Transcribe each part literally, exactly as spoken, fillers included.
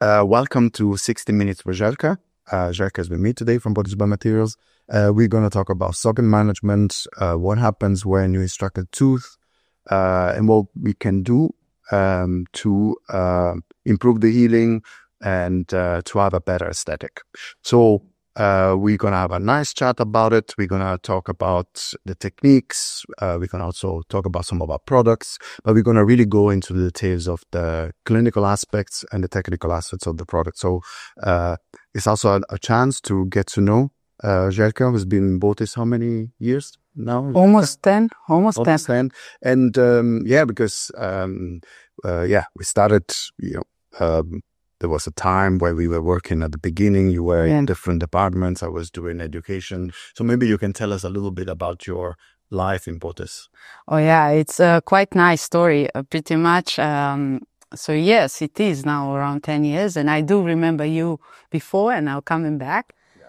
Uh, welcome to sixty minutes with Željka. Uh, Željka is with me today from Bodies Biomaterials. Uh, we're going to talk about socket management, uh, what happens when you extract a tooth, uh, and what we can do um, to uh, improve the healing and uh, to have a better aesthetic. So uh, we're going to have a nice chat about it. We're going to talk about the techniques. Uh, we can also talk about some of our products, but we're going to really go into the details of the clinical aspects and the technical aspects of the product. So uh, it's also a, a chance to get to know uh, Željka, who's been in Botiss how many years now? Almost ten. Almost, Almost ten. And um, yeah, because um, uh, yeah, we started, you know, um, there was a time where we were working at the beginning. You were Yeah. in different departments. I was doing education. So maybe you can tell us a little bit about your life in Botiss. Oh yeah, it's a quite nice story, uh, pretty much. Um, so yes, it is now around ten years, and I do remember you before and now coming back.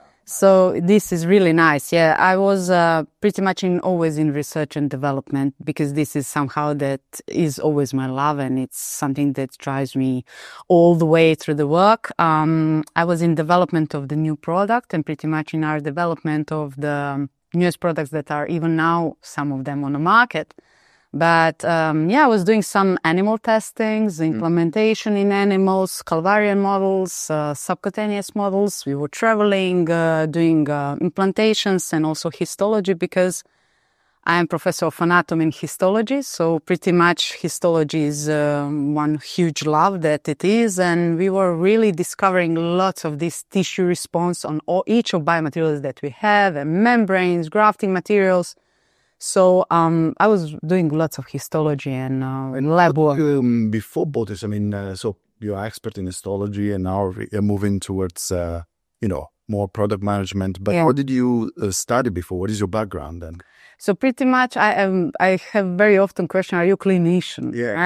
So this is really nice. Yeah, I was uh, pretty much in always in research and development, because this is somehow that is always my love, and it's something that drives me all the way through the work. Um, I was in development of the new product, and pretty much in our development of the newest products that are even now, some of them on the market. But um, yeah, I was doing some animal testings, implementation in animals, Calvarian models, uh, subcutaneous models. We were traveling, uh, doing uh, implantations and also histology, because I am professor of anatomy and histology. So pretty much histology is um, one huge love that it is. And we were really discovering lots of this tissue response on all, each of biomaterials that we have, and membranes, grafting materials. So um, I was doing lots of histology and, uh, and lab work. Um, before Botiss, I mean, uh, so you're an expert in histology, and now you're moving towards, uh, you know, more product management. But Yeah. what did you uh, study before? What is your background then? So pretty much I am, I have very often question, are you a clinician? Yeah.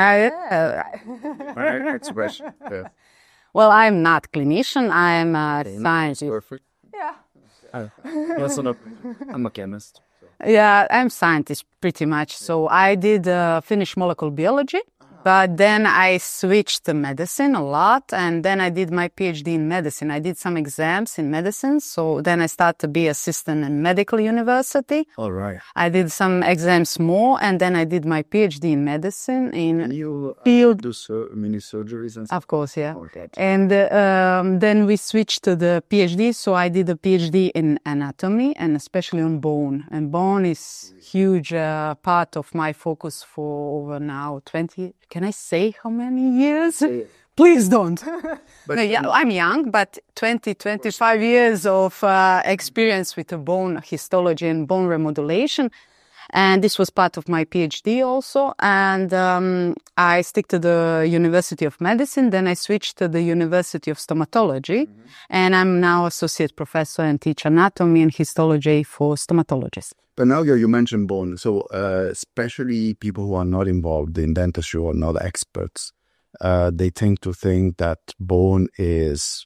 I, Right, expression. Yeah. well, I'm not clinician. I'm a scientist. Perfect. Yeah. Listen up. I'm a chemist. Yeah, I'm scientist pretty much. So I did uh, finish molecular biology, but then I switched to medicine a lot, and then I did my PhD in medicine. I did some exams in medicine, so then I started to be assistant in medical university. All right. I did some exams more, and then I did my PhD in medicine Can in you uh, field. do sur- mini surgeries and stuff? Of course, yeah. Okay. And uh, um, then we switched to the PhD. So I did a PhD in anatomy, and especially on bone. And bone is huge uh, part of my focus for over now twenty. Can I say how many years? Please don't. But No, yeah, I'm young, but twenty, twenty-five years of uh, experience with the bone histology and bone remodulation. And this was part of my PhD also. And um, I stick to the University of Medicine. Then I switched to the University of Stomatology. Mm-hmm. And I'm now associate professor and teach anatomy and histology for stomatologists. But now you you mentioned bone. So uh, especially people who are not involved in dentistry or not experts, uh, they tend to think that bone is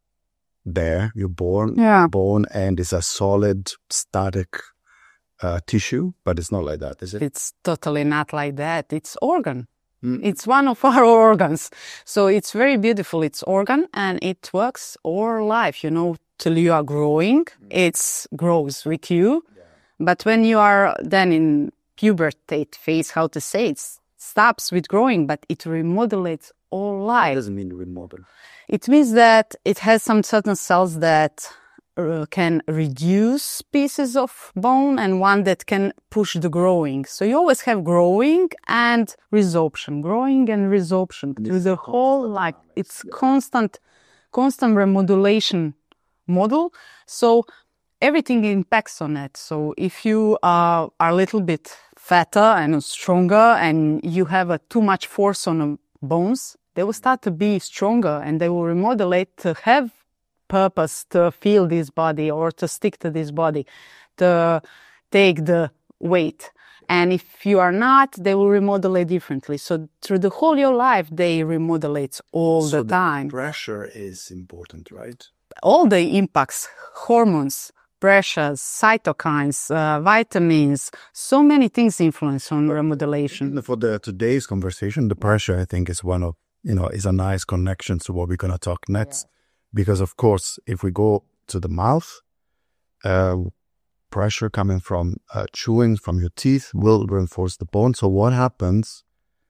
there. You're born Yeah. bone, and it's a solid, static uh, tissue, but it's not like that, is it? It's totally not like that. It's organ. Mm. It's one of our organs. So it's very beautiful. It's organ, and it works all life, you know, till you are growing. It grows with you. But when you are then in pubertate phase, how to say, it stops with growing, but it remodulates all It life. doesn't mean remodel. It means that it has some certain cells that uh, can reduce pieces of bone, and one that can push the growing. So you always have growing and resorption, growing and resorption through the whole life. It's constant, constant remodulation model. So everything impacts on it. So if you uh, are a little bit fatter and stronger, and you have a too much force on the bones, they will start to be stronger, and they will remodulate to have purpose to feel this body or to stick to this body, to take the weight. And if you are not, they will remodulate differently. So through the whole your life, they remodulate all So the time. Pressure is important, right? All the impacts, hormones, pressures, cytokines, uh, vitamins, so many things influence on remodulation. For the today's conversation, the pressure, I think, is one of you know, is a nice connection to what we're going to talk next. Yeah. Because, of course, if we go to the mouth, uh, pressure coming from uh, chewing from your teeth will reinforce the bone. So what happens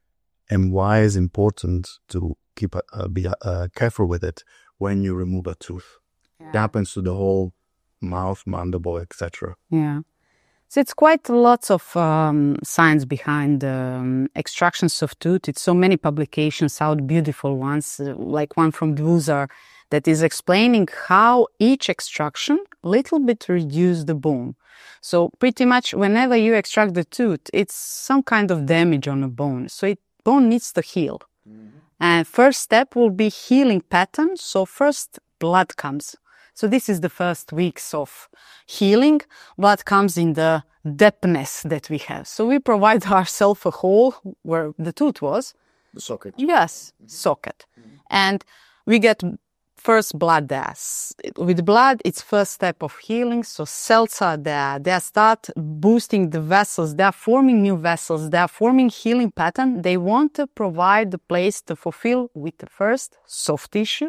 and why is important to keep uh, be uh, careful with it when you remove a tooth? Yeah. It happens to the whole mouth, mandible, et cetera. Yeah. So it's quite lots of um, science behind um, extractions of tooth. It's so many publications out, beautiful ones, uh, like one from Dwuzar that is explaining how each extraction little bit reduce the bone. So pretty much whenever you extract the tooth, it's some kind of damage on the bone. So it bone needs to heal. Mm-hmm. And first step will be healing pattern. So first blood comes. So this is the first weeks of healing. Blood comes in the depthness that we have. So we provide ourselves a hole where the tooth was. The socket. Yes, mm-hmm. socket. Mm-hmm. And we get first blood there. With blood, it's first step of healing. So cells are there. They start boosting the vessels. They are forming new vessels. They are forming healing pattern. They want to provide the place to fulfill with the first soft tissue.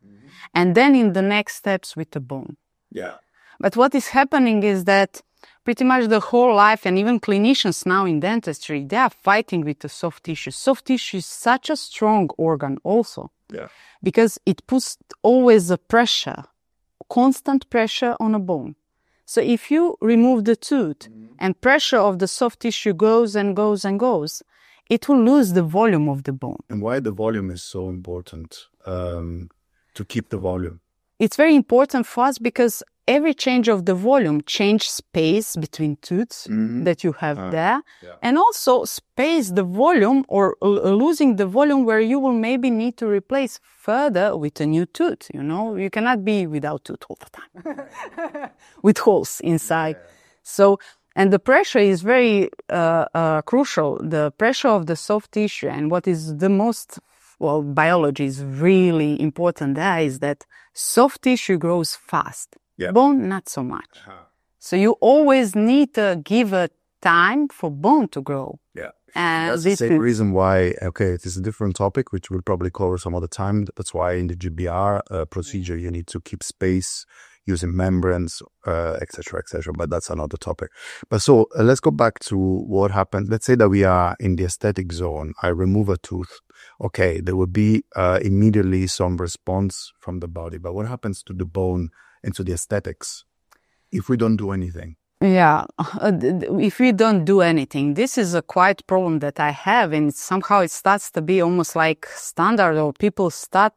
And then in the next steps with the bone. Yeah. But what is happening is that pretty much the whole life, and even clinicians now in dentistry, they are fighting with the soft tissue. Soft tissue is such a strong organ also. Yeah. Because it puts always a pressure, constant pressure on a bone. So if you remove the tooth mm-hmm. and pressure of the soft tissue goes and goes and goes, it will lose the volume of the bone. And why the volume is so important? Um... to keep the volume? It's very important for us because every change of the volume changes space between tooths mm-hmm. that you have uh, there. Yeah. And also space the volume or uh, losing the volume where you will maybe need to replace further with a new tooth. You know, you cannot be without tooth all the time with holes inside. Yeah. So, and the pressure is very uh, uh, crucial. The pressure of the soft tissue, and what is the most well, biology is really important there, is that soft tissue grows fast. Yeah. Bone, not so much. Uh-huh. So you always need to give a time for bone to grow. Yeah. And that's this the same is... reason why, okay, it is a different topic, which we'll probably cover some other time. That's why in the G B R uh, procedure, you need to keep space using membranes, uh, et cetera, et cetera. But that's another topic. But so uh, let's go back to what happened. Let's say that we are in the aesthetic zone. I remove a tooth. Okay, there will be uh, immediately some response from the body. But what happens to the bone and to the aesthetics if we don't do anything? Yeah, uh, if we don't do anything, this is a quite problem that I have, and somehow it starts to be almost like standard, or people start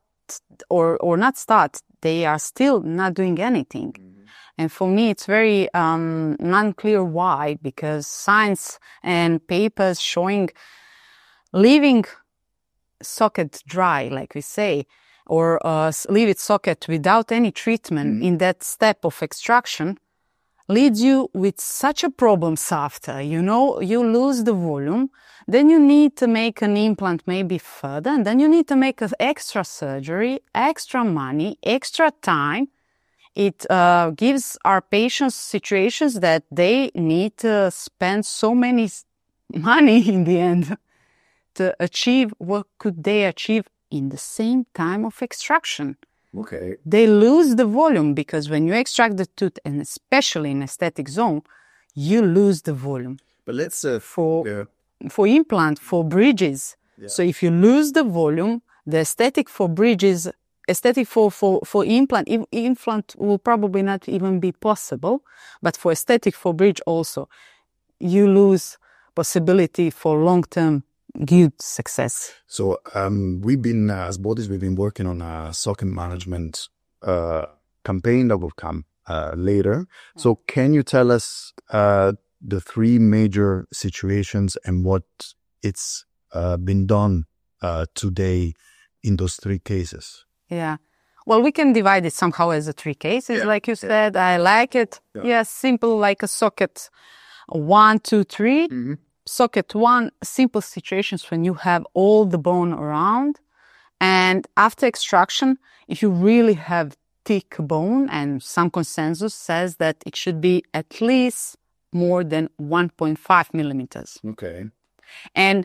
or or not start, they are still not doing anything. Mm-hmm. And for me, it's very um, unclear why, because science and papers showing leaving socket dry, like we say, or uh, leave it socket without any treatment mm-hmm. in that step of extraction, leads you with such a problems after. You know, you lose the volume, then you need to make an implant maybe further, and then you need to make an extra surgery, extra money, extra time. It uh, gives our patients situations that they need to spend so many money in the end to achieve what could they achieve in the same time of extraction. Okay. They lose the volume because when you extract the tooth, and especially in aesthetic zone, you lose the volume. But let's uh, for yeah. for implant, for bridges. Yeah. So if you lose the volume, the aesthetic for bridges, aesthetic for for for implant, implant will probably not even be possible. But for aesthetic for bridge also, you lose possibility for long term good success. So um, we've been, uh, as bodies, we've been working on a socket management uh, campaign that will come uh, later. So can you tell us uh, the three major situations and what it's uh, been done uh, today in those three cases? Yeah. Well, we can divide it somehow as a three cases, yeah. like you said. Yeah. I like it. Yeah. yeah, simple like a socket one, two, three. Mm-hmm. Socket one, simple situations when you have all the bone around. And after extraction, if you really have thick bone, and some consensus says that it should be at least more than one point five millimeters. Okay. And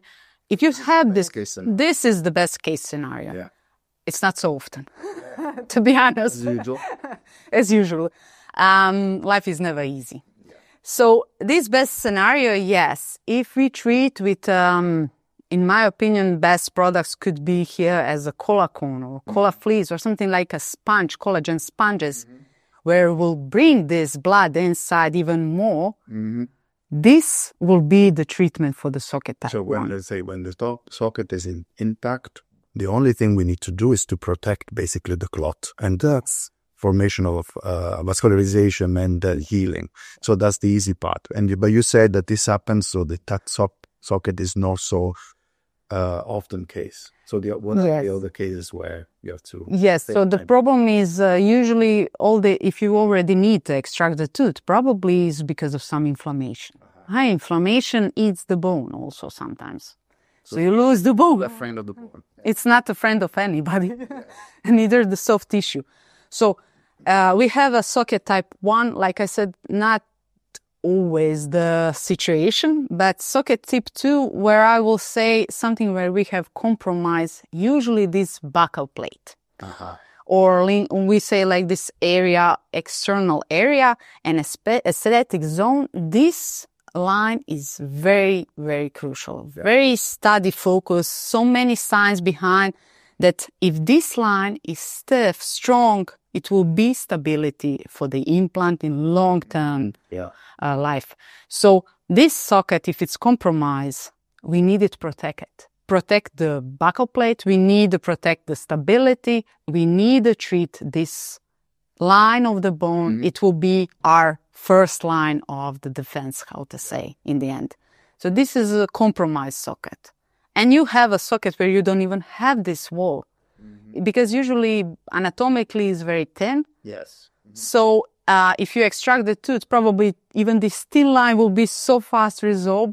if you have this, case scenario. this is the best case scenario. Yeah. It's not so often, to be honest. As usual. As usual. Um, life is never easy. So this best scenario, yes, if we treat with, um, in my opinion, best products could be here as a cola cone or cola fleece or something like a sponge, collagen sponges, mm-hmm. where we'll bring this blood inside even more. Mm-hmm. This will be the treatment for the socket type So when, one. let's say, when the to- socket is in, intact, the only thing we need to do is to protect basically the clot. And that's formation of uh, vascularization and uh, healing. So that's the easy part. And you- But you said that this happens, so the that so- socket is not so uh, often case. So the, what are Yes. the other cases where you have to... Yes, so the time. problem is uh, usually all the, if you already need to extract the tooth, probably is because of some inflammation. High inflammation eats the bone also sometimes. So you lose the bone. A friend of the bone. It's not a friend of anybody, neither the soft tissue. So uh, we have a socket type one, like I said, not always the situation, but socket type two, where I will say something where we have compromised, usually this buccal plate. Uh-huh. Or lin- we say like this area, external area, and aspe- aesthetic zone. This line is very, very crucial, Yeah. very study focused, so many signs behind that if this line is stiff, strong, it will be stability for the implant in long term Yeah. uh, life. So this socket, if it's compromised, we need it protected. Protect the buccal plate, we need to protect the stability, we need to treat this line of the bone. Mm-hmm. It will be our first line of the defense, how to say, in the end. So this is a compromised socket. And you have a socket where you don't even have this wall. Mm-hmm. Because usually anatomically it's very thin. Yes. So uh, if you extract the tooth, probably even this thin line will be so fast resolved.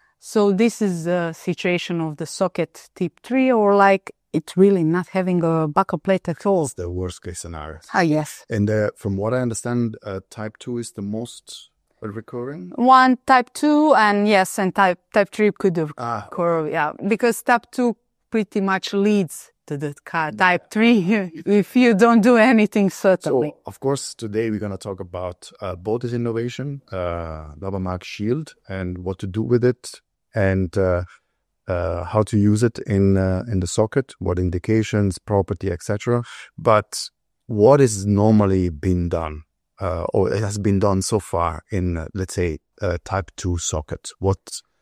So this is the situation of the socket type three, or like it's really not having a buccal plate at all. It's the worst case scenario. Ah, yes. And uh, from what I understand, uh, type two is the most recurring? One type two, and yes, and type type three could Ah. occur, yeah, because type two pretty much leads to the ca- type three if you don't do anything, certainly. So, of course, today we're going to talk about uh, both this innovation, uh, Babamark Shield, and what to do with it, and uh, uh, how to use it in uh, in the socket, what indications, property, et cetera. But what is normally been done, uh, or it has been done so far in, uh, let's say, uh, type two socket? What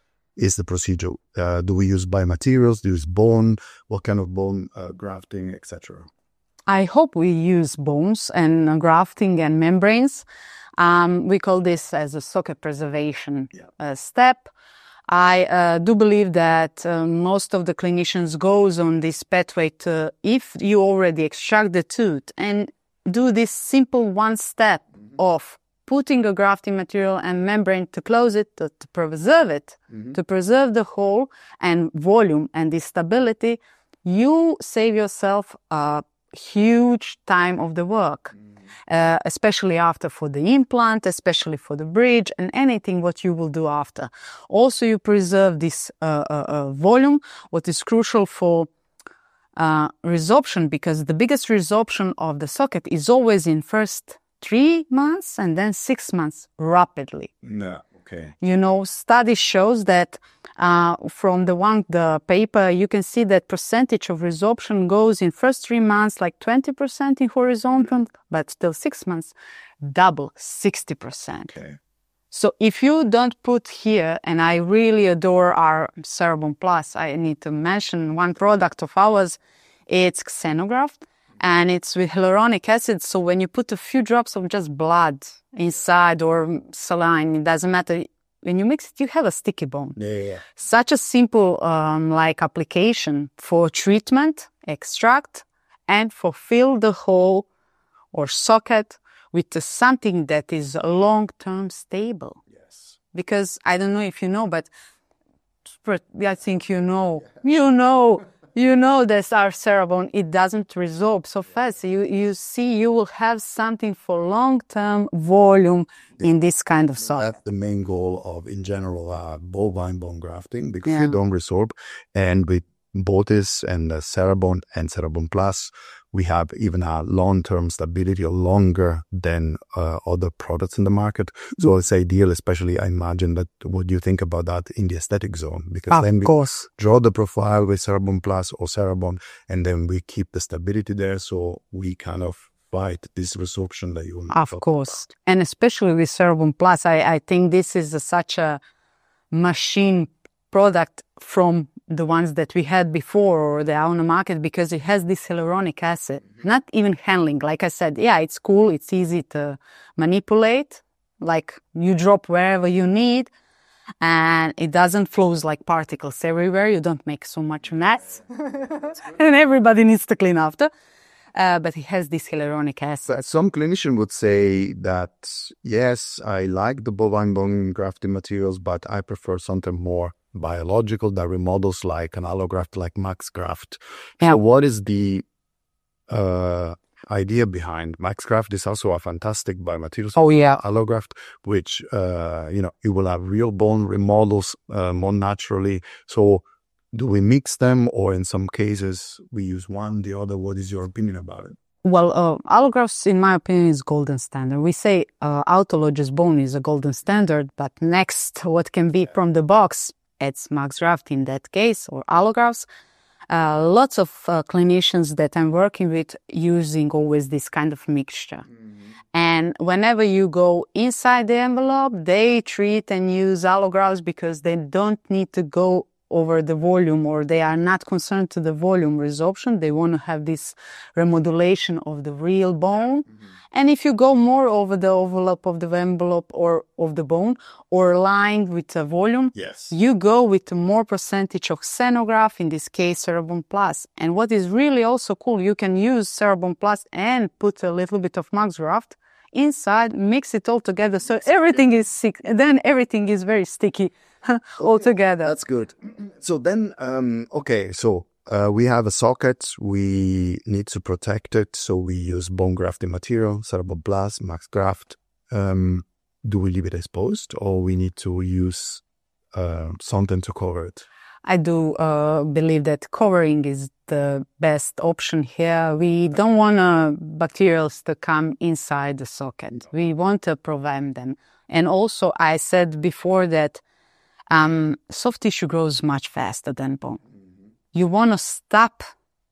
is the procedure? Uh, do we use biomaterials? Do we use bone? What kind of bone uh, grafting, et cetera? I hope we use bones and uh, grafting and membranes. Um, we call this as a socket preservation Yeah. uh, step. I uh, do believe that uh, most of the clinicians goes on this pathway to, if you already extract the tooth and do this simple one step mm-hmm. of putting a grafting material and membrane to close it, to, to preserve it, mm-hmm. to preserve the hole and volume and the stability, you save yourself a huge time of the work. Mm-hmm. Uh, especially after for the implant, especially for the bridge and anything what you will do after. Also, you preserve this uh, uh, uh, volume, what is crucial for uh, resorption, because the biggest resorption of the socket is always in first three months and then six months rapidly. No, okay. You know, study shows that uh, from the one, the paper, you can see that percentage of resorption goes in first three months, like twenty percent in horizontal, but still six months, double, sixty percent. Okay. So if you don't put here, and I really adore our Cerebrum Plus, I need to mention one product of ours, it's Xenograft, and it's with hyaluronic acid. So when you put a few drops of just blood inside or saline, it doesn't matter. When you mix it, you have a sticky bone. Yeah, yeah. Such a simple um, like application for treatment, extract, and for fill the hole or socket with uh, something that is long-term stable. Yes. Because I don't know if you know, but I think you know, you know, you know that our Cerebone, it doesn't resorb so fast. You you see, you will have something for long-term volume in this kind of socket. That's the main goal of, in general, uh, bovine bone grafting, because Yeah. you don't resorb. And with Botiss and uh, Cerebone and Cerebone Plus, we have even a long-term stability, or longer than uh, other products in the market. So it's ideal, especially, I imagine, that what do you think about that in the aesthetic zone? Because Of then we course. draw the profile with Cerebone Plus or Cerebone, and then we keep the stability there, so we kind of fight this resorption that you Of course. And especially with Cerebone Plus, I, I think this is a, such a machine product from the ones that we had before or they are on the market, because it has this hyaluronic acid. Not even handling. Like I said, yeah, it's cool. It's easy to manipulate. Like you drop wherever you need, and it doesn't flows like particles everywhere. You don't make so much mess. And everybody needs to clean after. Uh, but it has this hyaluronic acid. But some clinician would say that, yes, I like the bovine bone grafting materials, but I prefer something more biological that remodels, like an allograft, like MaxGraft. Yeah. So what is the uh, idea behind MaxGraft? Is also a fantastic biomaterial Oh, yeah. allograft, which, uh, you know, it will have real bone remodels uh, more naturally. So do we mix them, or in some cases we use one, the other? What is your opinion about it? Well, uh, allografts, in my opinion, is golden standard. We say uh, autologous bone is a golden standard, but next, what can be from the box, it's MaxGraft in that case, or allografts. Uh, lots of uh, clinicians that I'm working with using always this kind of mixture. Mm-hmm. And whenever you go inside the envelope, they treat and use allografts because they don't need to go over the volume, or they are not concerned to the volume resorption. They want to have this remodulation of the real bone. Mm-hmm. And if you go more over the envelope of the envelope or of the bone, or lined with a volume, yes, you go with more percentage of xenograft, in this case Cerebone Plus. And what is really also cool, you can use Cerebone Plus and put a little bit of MaxGraft inside, mix it all together, so everything is sick. Then everything is very sticky all together. That's good. So then, um, okay, so uh, we have a socket, we need to protect it, so we use bone grafting material, Cerebone Plus, MaxGraft. Um, do we leave it exposed, or we need to use uh, something to cover it? I do uh, believe that covering is the best option here. We don't want uh, bacterials to come inside the socket. We want to prevent them. And also, I said before that um, soft tissue grows much faster than bone. Mm-hmm. You want to stop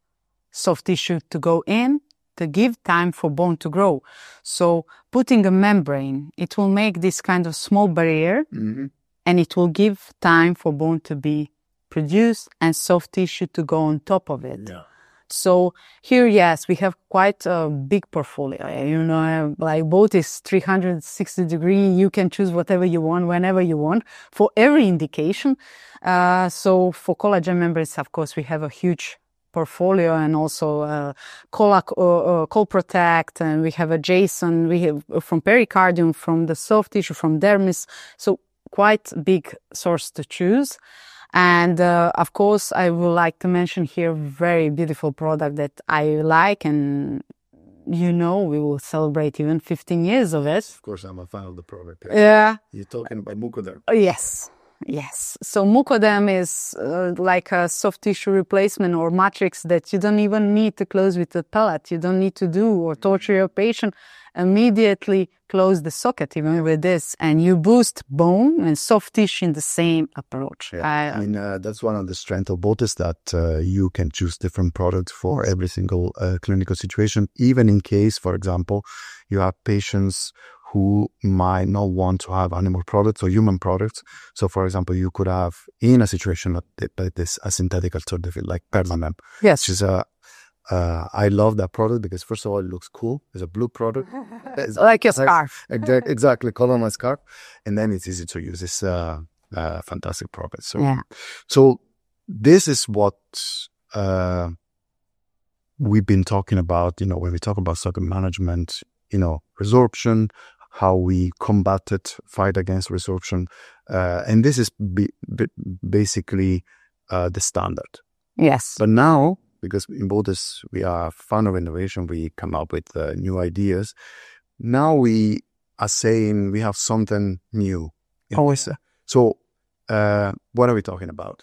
soft tissue to go in, to give time for bone to grow. So putting a membrane, it will make this kind of small barrier, mm-hmm. and it will give time for bone to be produced and soft tissue to go on top of it. Yeah. So here, yes, we have quite a big portfolio. You know, like Botiss three hundred sixty degree, you can choose whatever you want, whenever you want, for every indication. Uh, so for collagen membranes, of course, we have a huge portfolio, and also uh, Colac, uh, uh, Colprotect, and we have a Jason, we have from pericardium, from the soft tissue, from dermis. So quite big source to choose. And uh, of course, I would like to mention here a very beautiful product that I like, and you know, we will celebrate even fifteen years of it. Of course, I'm a fan of the product. Yeah. You're talking about Mucoderm. Yes. Yes. So Mucoderm is uh, like a soft tissue replacement or matrix that you don't even need to close with a pellet. You don't need to do or torture your patient. Immediately close the socket even with this, and you boost bone and soft tissue in the same approach. Yeah. I, I mean, uh, that's one of the strengths of Botiss, that uh, you can choose different products for every single uh, clinical situation, even in case, for example, you have patients who might not want to have animal products or human products. So, for example, you could have, in a situation like this, a synthetic alternative like Permamem. Yes. Which is a, uh, I love that product because, first of all, it looks cool. It's a blue product. It's like your scarf. Exactly, exactly, color my scarf. And then it's easy to use. It's a, a fantastic product. So, yeah. so this is what uh, we've been talking about, you know, when we talk about socket management, you know, resorption, how we combat it, fight against resorption. Uh, and this is b- b- basically uh, the standard. Yes. But now, because in Botus we are fond of innovation, we come up with uh, new ideas. Now we are saying we have something new. Always. So, uh, what are we talking about?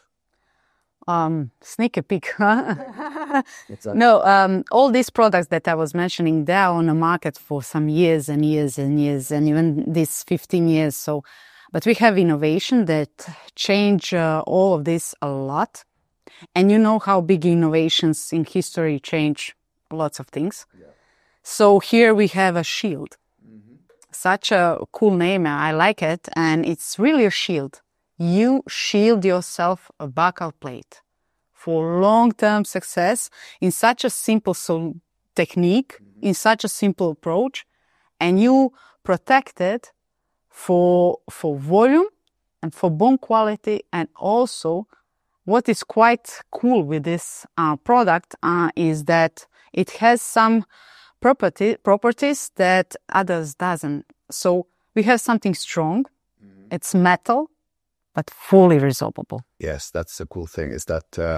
Um, sneak a peek. Huh? What's that? No, um, all these products that I was mentioning, they're on the market for some years and years and years, and even this fifteen years. So, but we have innovation that change uh, all of this a lot. And you know how big innovations in history change lots of things. Yeah. So here we have a shield. Mm-hmm. Such a cool name. I like it. And it's really a shield. You shield yourself a buccal plate for long-term success in such a simple so technique, mm-hmm. in such a simple approach, and you protect it for, for volume and for bone quality. And also what is quite cool with this uh, product uh, is that it has some property, properties that others doesn't. So we have something strong, mm-hmm. it's metal, but fully resorbable. Yes, that's the cool thing, is that uh,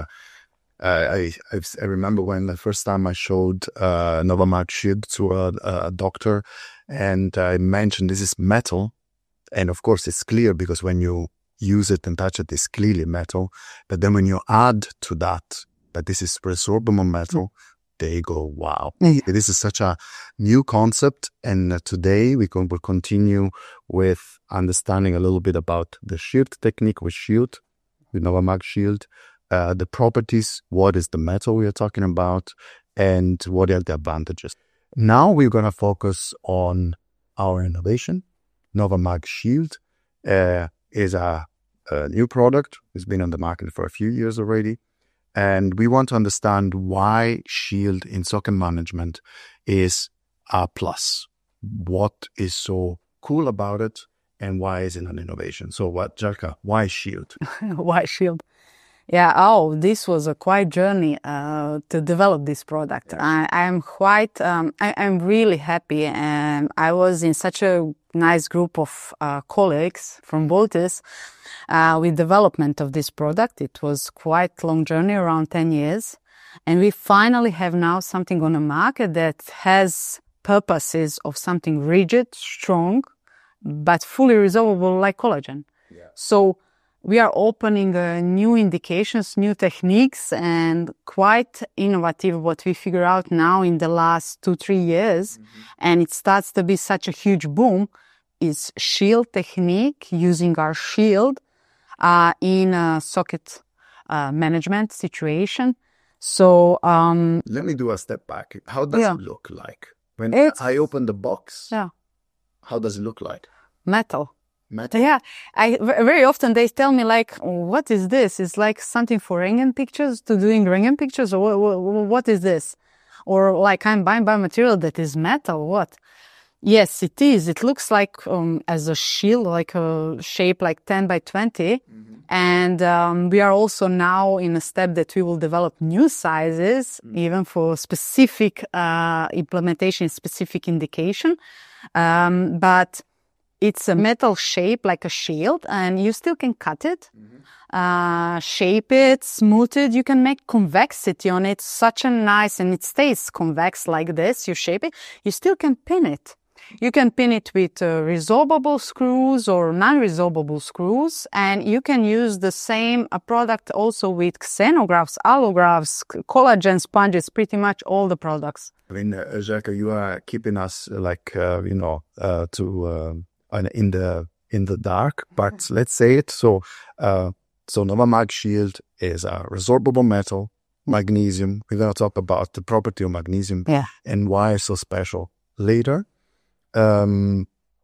I, I I remember when the first time I showed uh, Novamag Shield to a, a doctor, and I mentioned this is metal, and of course it's clear because when you use it and touch it, it's clearly metal. But then when you add to that, that this is resorbable metal, mm. they go, wow. Yeah. This is such a new concept. And uh, today we can, will continue with understanding a little bit about the shield technique with Shield, with Novamag Shield, uh, the properties, what is the metal we are talking about, and what are the advantages. Now we're going to focus on our innovation. Novamag Shield uh, is a, a new product. It's been on the market for a few years already. And we want to understand why Shield in socket management is a plus. What is so cool about it, and why is it an innovation? So what, Željka, why Shield? Why Shield? Yeah, oh, this was a quite journey uh, to develop this product. I, I'm quite, um, I, I'm really happy, and I was in such a nice group of uh, colleagues from Botus uh, with development of this product. It was quite long journey, around ten years, and we finally have now something on the market that has purposes of something rigid, strong, but fully resolvable like collagen. Yeah. So we are opening uh, new indications, new techniques, and quite innovative what we figure out now in the last two, three years. Mm-hmm. And it starts to be such a huge boom is shield technique, using our shield uh, in a socket uh, management situation. So um, let me do a step back. How does yeah. it look like? When it's, I open the box, yeah. how does it look like? Metal. Metal. Yeah, I very often they tell me like, "What is this? It's like something for Rengen pictures, to doing Rengen pictures, or what, what, what is this?" Or like, "I'm buying biomaterial that is metal." What? Yes, it is. It looks like um, as a shield, like a shape like ten by twenty, mm-hmm. and um, we are also now in a step that we will develop new sizes, mm-hmm. even for specific uh, implementation, specific indication, um, but. It's a metal shape like a shield, and you still can cut it, mm-hmm. uh, shape it, smooth it. You can make convexity on it, such a nice, and it stays convex like this. You shape it. You still can pin it. You can pin it with uh, resorbable screws or non-resorbable screws, and you can use the same uh, product also with xenografts, allografts, collagen sponges, pretty much all the products. I mean, uh, Željka, you are keeping us uh, like, uh, you know, uh, to... Uh... in the in the dark, but let's say it. So, uh, so Novamag Shield is a resorbable metal, magnesium. We're going to talk about the property of magnesium yeah. and why it's so special later. Um,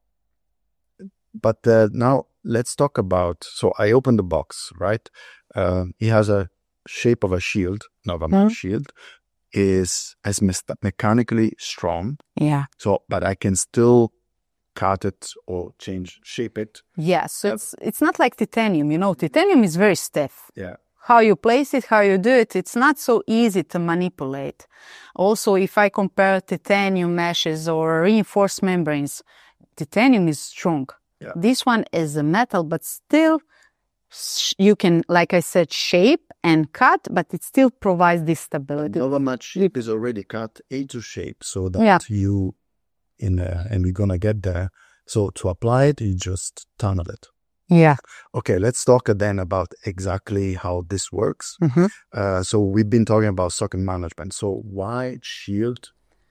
but uh, now let's talk about, so I opened the box, right? Uh, it has a shape of a shield, Novamag mm-hmm. Shield, is as me- mechanically strong. Yeah. So, but I can still cut it or change, shape it. Yeah, so yep. it's it's not like titanium, you know, titanium is very stiff. Yeah. How you place it, how you do it, it's not so easy to manipulate. Also, if I compare titanium meshes or reinforced membranes, titanium is strong. Yeah. This one is a metal, but still you can, like I said, shape and cut, but it still provides this stability. Novamat sheet is already cut into shape so that Yeah. you, in a, and we're gonna get there. So to apply it, you just tunnel it. Yeah. Okay, let's talk then about exactly how this works. Mhm. Uh, so we've been talking about socket management. So why shield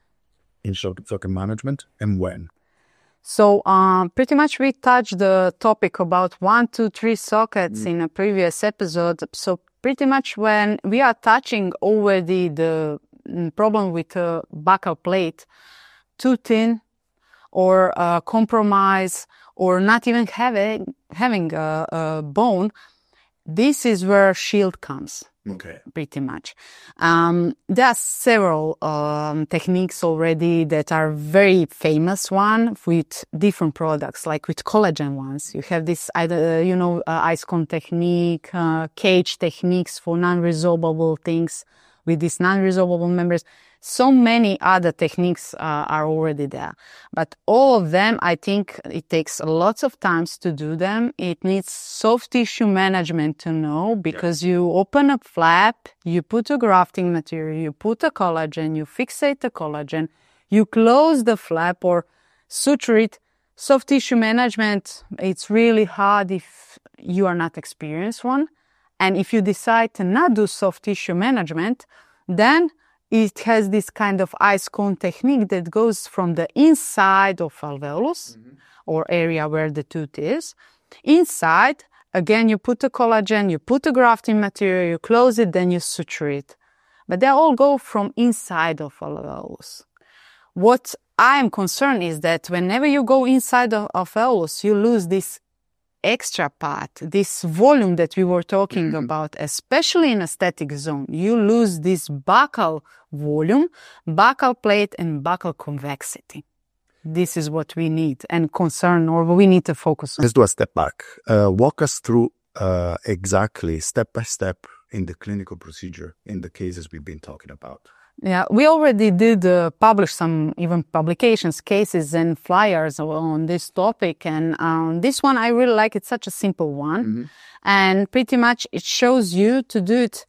in socket socket management and when? So um, pretty much we touched the topic about one, two, three sockets in a previous episode. So pretty much when we are touching already the mm, problem with a buccal plate, too thin or uh, compromise or not even having, having a, a bone, this is where shield comes. Okay. Pretty much. Um, there are several um, techniques already that are very famous one with different products, like with collagen ones. You have this, either, you know, uh, ice cone technique, uh, cage techniques for non-resorbable things with these non-resorbable members. So many other techniques uh, are already there. But all of them, I think it takes lots of times to do them. It needs soft tissue management to know, because yeah. you open a flap, you put a grafting material, you put a collagen, you fixate the collagen, you close the flap or suture it. Soft tissue management, it's really hard if you are not experienced one. And if you decide to not do soft tissue management, then it has this kind of ice cone technique that goes from the inside of alveolus, mm-hmm. or area where the tooth is. Inside, again, you put the collagen, you put the grafting material, you close it, then you suture it. But they all go from inside of alveolus. What I am concerned is that whenever you go inside of alveolus, you lose this extra part, this volume that we were talking mm-hmm. about, especially in aesthetic zone. You lose this buccal volume, buccal plate, and buccal convexity. This is what we need and concern, or we need to focus on. Let's do a step back. Uh, walk us through uh, exactly step by step in the clinical procedure in the cases we've been talking about. Yeah, we already did uh, publish some even publications, cases and flyers on this topic. And um, this one I really like. It's such a simple one. Mm-hmm. And pretty much it shows you to do it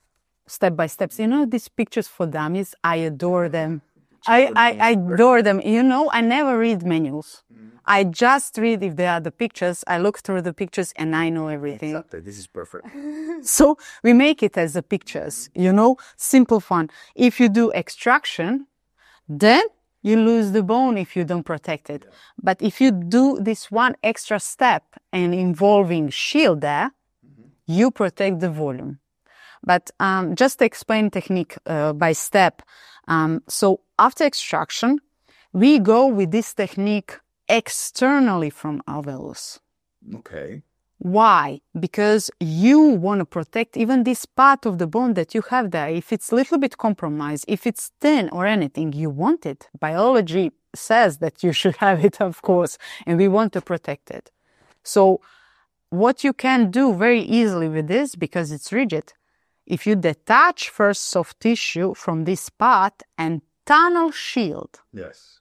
step by step. You know, these pictures for dummies, I adore them. I, I, I adore them. You know, I never read manuals. Mm-hmm. I just read if there are the pictures. I look through the pictures and I know everything. Exactly. This is perfect. So we make it as the pictures, you know, simple fun. If you do extraction, then you lose the bone if you don't protect it. Yeah. But if you do this one extra step and involving shield there, mm-hmm. you protect the volume. But um, just to explain technique uh, by step. Um, so after extraction, we go with this technique externally from alveolus. Okay. Why? Because you want to protect even this part of the bone that you have there. If it's a little bit compromised, if it's thin or anything, you want it. Biology says that you should have it, of course, and we want to protect it. So what you can do very easily with this, because it's rigid, if you detach first soft tissue from this part and tunnel shield. Yes.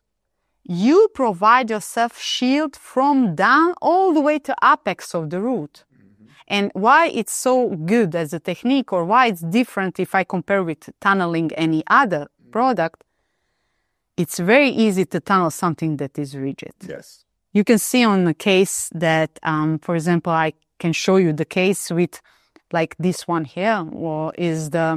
You provide yourself shield from down all the way to apex of the root. Mm-hmm. And why it's so good as a technique, or why it's different if I compare with tunneling any other mm-hmm. product, it's very easy to tunnel something that is rigid. Yes. You can see on the case that, um, for example, I can show you the case with like this one here, or is the,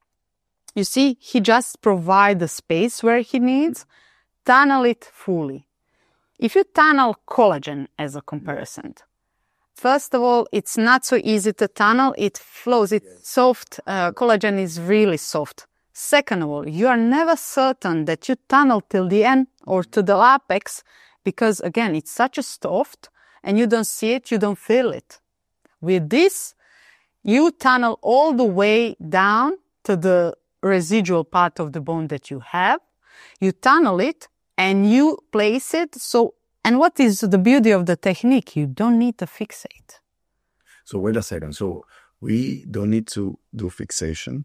you see, he just provide the space where he needs. Tunnel it fully. If you tunnel collagen as a comparison, first of all, it's not so easy to tunnel. It flows. It's yes. soft. Uh, collagen is really soft. Second of all, you are never certain that you tunnel till the end or to the apex, because again, it's such a soft and you don't see it, you don't feel it. With this, you tunnel all the way down to the residual part of the bone that you have. You tunnel it and you place it. So, and what is the beauty of the technique? You don't need to fixate. So wait a second. So we don't need to do fixation.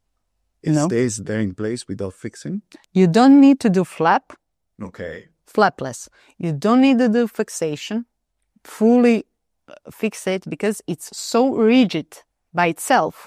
It No. stays there in place without fixing. You don't need to do flap, Okay. flapless. You don't need to do fixation, fully uh, fixate, because it's so rigid by itself. Mm-hmm.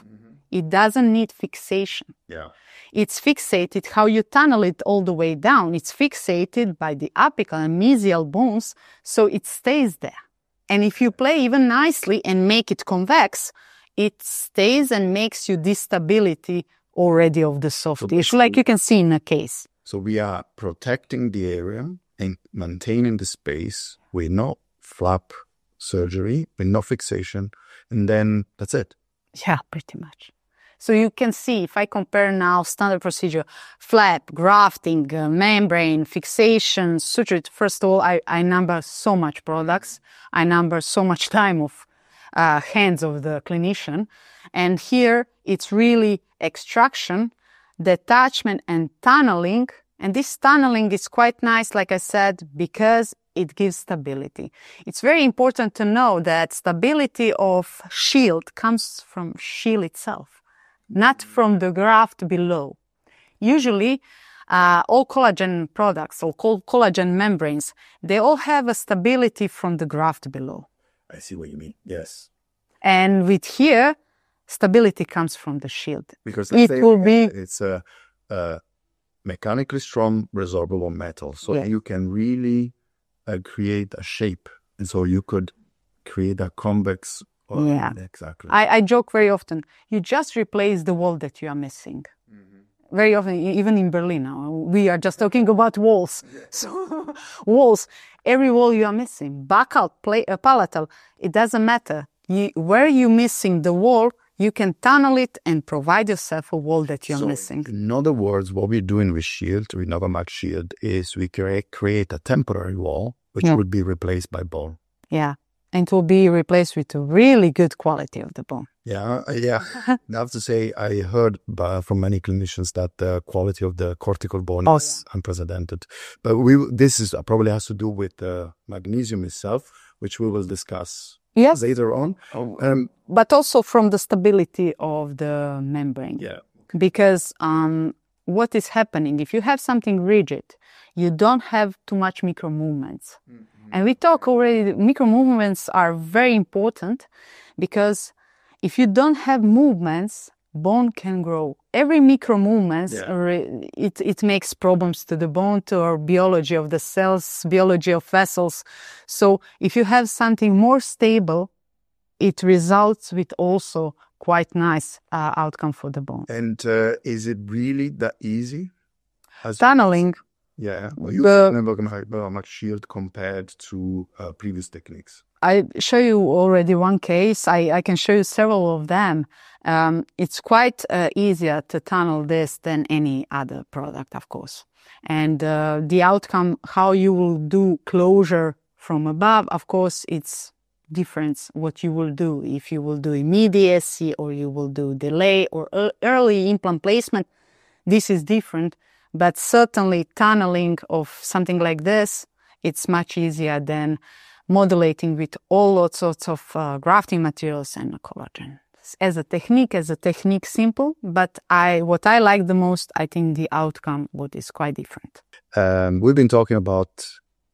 It doesn't need fixation. Yeah. It's fixated how you tunnel it all the way down. It's fixated by the apical and mesial bones, so it stays there. And if you play even nicely and make it convex, it stays and makes you this stability already of the soft So tissue, like you can see in a case. So we are protecting the area and maintaining the space with no flap surgery, with no fixation, and then that's it. Yeah, pretty much. So you can see, if I compare now standard procedure, flap, grafting, uh, membrane, fixation, suture, first of all, I, I number so much products. I number so much time of uh, hands of the clinician. And here it's really extraction, detachment, and tunneling. And this tunneling is quite nice, like I said, because it gives stability. It's very important to know that stability of shield comes from shield itself, not from the graft below. Usually, uh, all collagen products, or collagen membranes, they all have a stability from the graft below. I see what you mean. Yes. And with here, stability comes from the shield. Because it will be it's a, a mechanically strong resorbable metal. So yeah. you can really uh, create a shape. And so you could create a convex. Or, yeah, exactly. I, I joke very often, you just replace the wall that you are missing. Mm-hmm. Very often, even in Berlin now, we are just talking about walls. Yeah. So walls, every wall you are missing, buccal, play, uh, palatal, it doesn't matter. You, where you're missing the wall, you can tunnel it and provide yourself a wall that you're so, missing. In other words, what we're doing with Shield, with Novamax Shield, is we create, create a temporary wall, which yeah. would be replaced by bone. Yeah. And it will be replaced with a really good quality of the bone. Yeah, yeah. I have to say, I heard by, from many clinicians that the quality of the cortical bone oh, is yeah. unprecedented. But we this is probably has to do with the magnesium itself, which we will discuss yes. later on. Oh. Um, but also from the stability of the membrane. Yeah. Because um, what is happening, if you have something rigid, you don't have too much micro movements. Mm-hmm. And we talk already, micro movements are very important because if you don't have movements, bone can grow. Every micro movements, yeah. it, it makes problems to the bone, to our biology of the cells, biology of vessels. So if you have something more stable, it results with also quite nice uh, outcome for the bone. And uh, is it really that easy? As Tunneling. Yeah, well, you the, remember Novamax Shield compared to uh, previous techniques. I show you already one case. I, I can show you several of them. Um, it's quite uh, easier to tunnel this than any other product, of course. And uh, the outcome, how you will do closure from above, of course, it's different what you will do. If you will do immediacy or you will do delay or early implant placement, this is different. But certainly tunneling of something like this, it's much easier than modulating with all sorts of uh, grafting materials and collagen. As a technique, as a technique, simple, but I what I like the most, I think the outcome what is quite different. Um, we've been talking about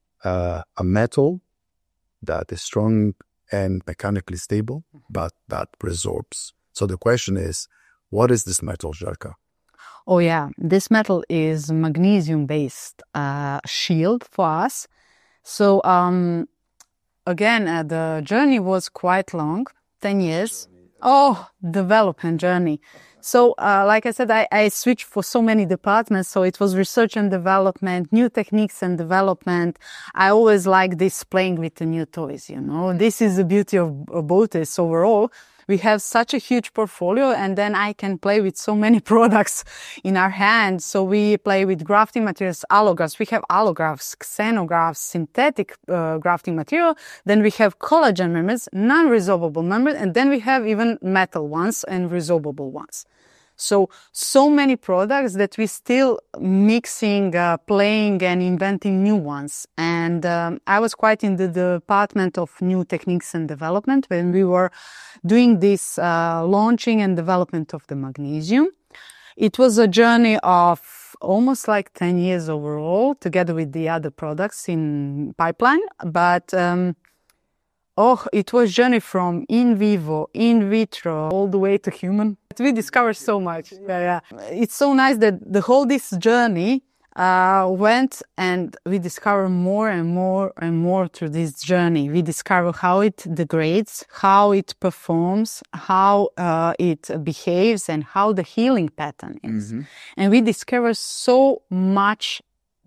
uh, a metal that is strong and mechanically stable, but that resorbs. So the question is, what is this metal, Željka? Oh yeah, this metal is magnesium-based uh, shield for us. So um, again, uh, the journey was quite long, ten years. Oh, development journey. So uh, like I said, I, I switched for so many departments. So it was research and development, new techniques and development. I always like this playing with the new toys, you know. This is the beauty of, of Botiss overall. We have such a huge portfolio, and then I can play with so many products in our hands. So we play with grafting materials, allografts. We have allografts, xenografts, synthetic uh, grafting material. Then we have collagen members, non-resorbable members, and then we have even metal ones and resorbable ones. So, so many products that we still mixing, uh, playing and inventing new ones. And um, I was quite in the department of new techniques and development when we were doing this uh, launching and development of the magnesium. It was a journey of almost like ten years overall, together with the other products in pipeline. But um, Oh, it was journey from in vivo, in vitro, all the way to human. We discovered so much. Yeah, yeah. It's so nice that the whole this journey uh, went, and we discover more and more and more through this journey. We discover how it degrades, how it performs, how uh, it behaves, and how the healing pattern is. Mm-hmm. And we discover so much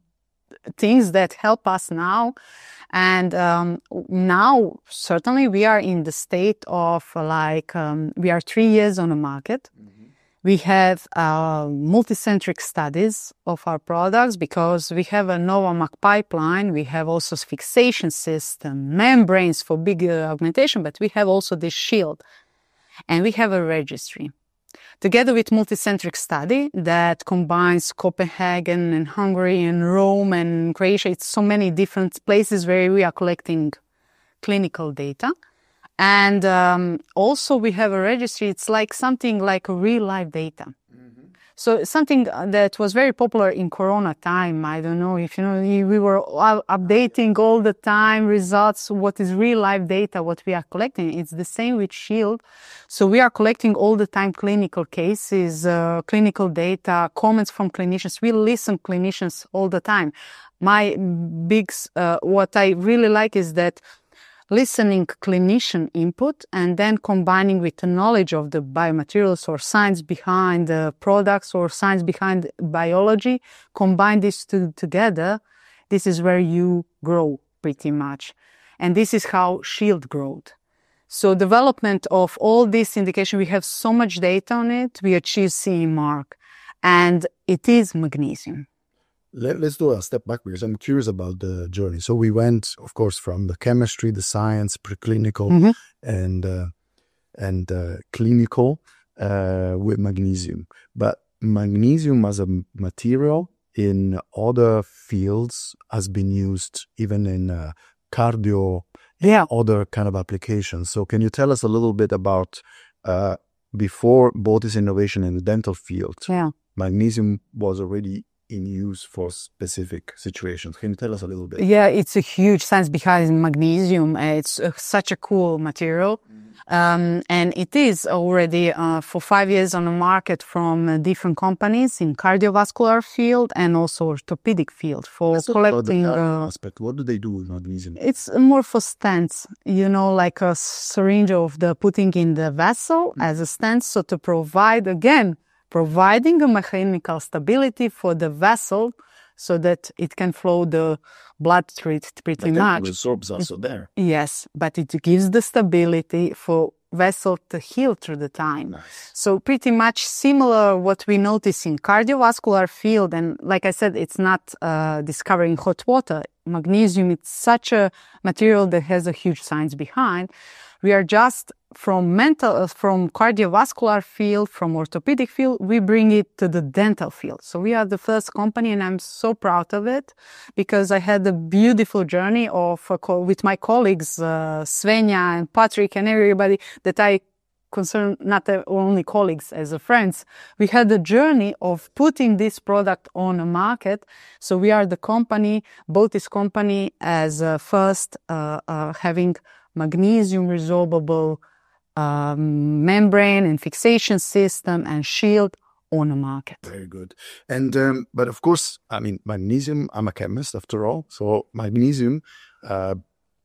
things that help us now. And um, now, certainly, we are in the state of like, um, we are three years on the market. Mm-hmm. We have uh, multicentric studies of our products because we have a Novamag pipeline. We have also fixation system, membranes for big uh, augmentation, but we have also this shield. And we have a registry. Together with multicentric study that combines Copenhagen and Hungary and Rome and Croatia. It's so many different places where we are collecting clinical data. And um, also we have a registry. It's like something like a real life data. Mm-hmm. So something that was very popular in Corona time. I don't know if you know, we were updating all the time results, what is real life data, what we are collecting. It's the same with Shield. So we are collecting all the time clinical cases, uh, clinical data, comments from clinicians. We listen clinicians all the time. My big, uh, what I really like is that listening clinician input and then combining with the knowledge of the biomaterials or science behind the products or science behind biology, combine these two together. This is where you grow pretty much. And this is how Shield growed. So development of all this indication, we have so much data on it, we achieve C E mark. And it is magnesium. Let, let's do a step back because I'm curious about the journey. So we went, of course, from the chemistry, the science, preclinical, mm-hmm. and uh, and uh, clinical uh, with magnesium. But magnesium as a material in other fields has been used even in uh, cardio, yeah, other kind of applications. So can you tell us a little bit about uh, before Botiss innovation in the dental field? Yeah, magnesium was already in use for specific situations. Can you tell us a little bit? Yeah, it's a huge science behind magnesium. It's uh, such a cool material. Mm-hmm. Um, and it is already uh, for five years on the market from uh, different companies in cardiovascular field and also orthopedic field for That's collecting. Uh, aspect. What do they do with magnesium? It's more for stents, you know, like a syringe of the putting in the vessel mm-hmm. as a stent. So to provide, again, providing a mechanical stability for the vessel so that it can flow the blood through it pretty but much. The resorbs also there. Yes, but it gives the stability for vessel to heal through the time. Nice. So pretty much similar what we notice in cardiovascular field. And like I said, it's not uh, discovering hot water. Magnesium, it's such a material that has a huge science behind. We are just from mental, from cardiovascular field, from orthopedic field, we bring it to the dental field. So we are the first company, and I'm so proud of it because I had a beautiful journey of uh, with my colleagues, uh, Svenja and Patrick and everybody that I concern, not only colleagues as a friends. We had a journey of putting this product on the market. So we are the company, Botiss company, as uh, first uh, uh, having magnesium resorbable um, membrane and fixation system and shield on the market. Very good. And um, but of course, I mean, magnesium, I'm a chemist after all. So magnesium, uh,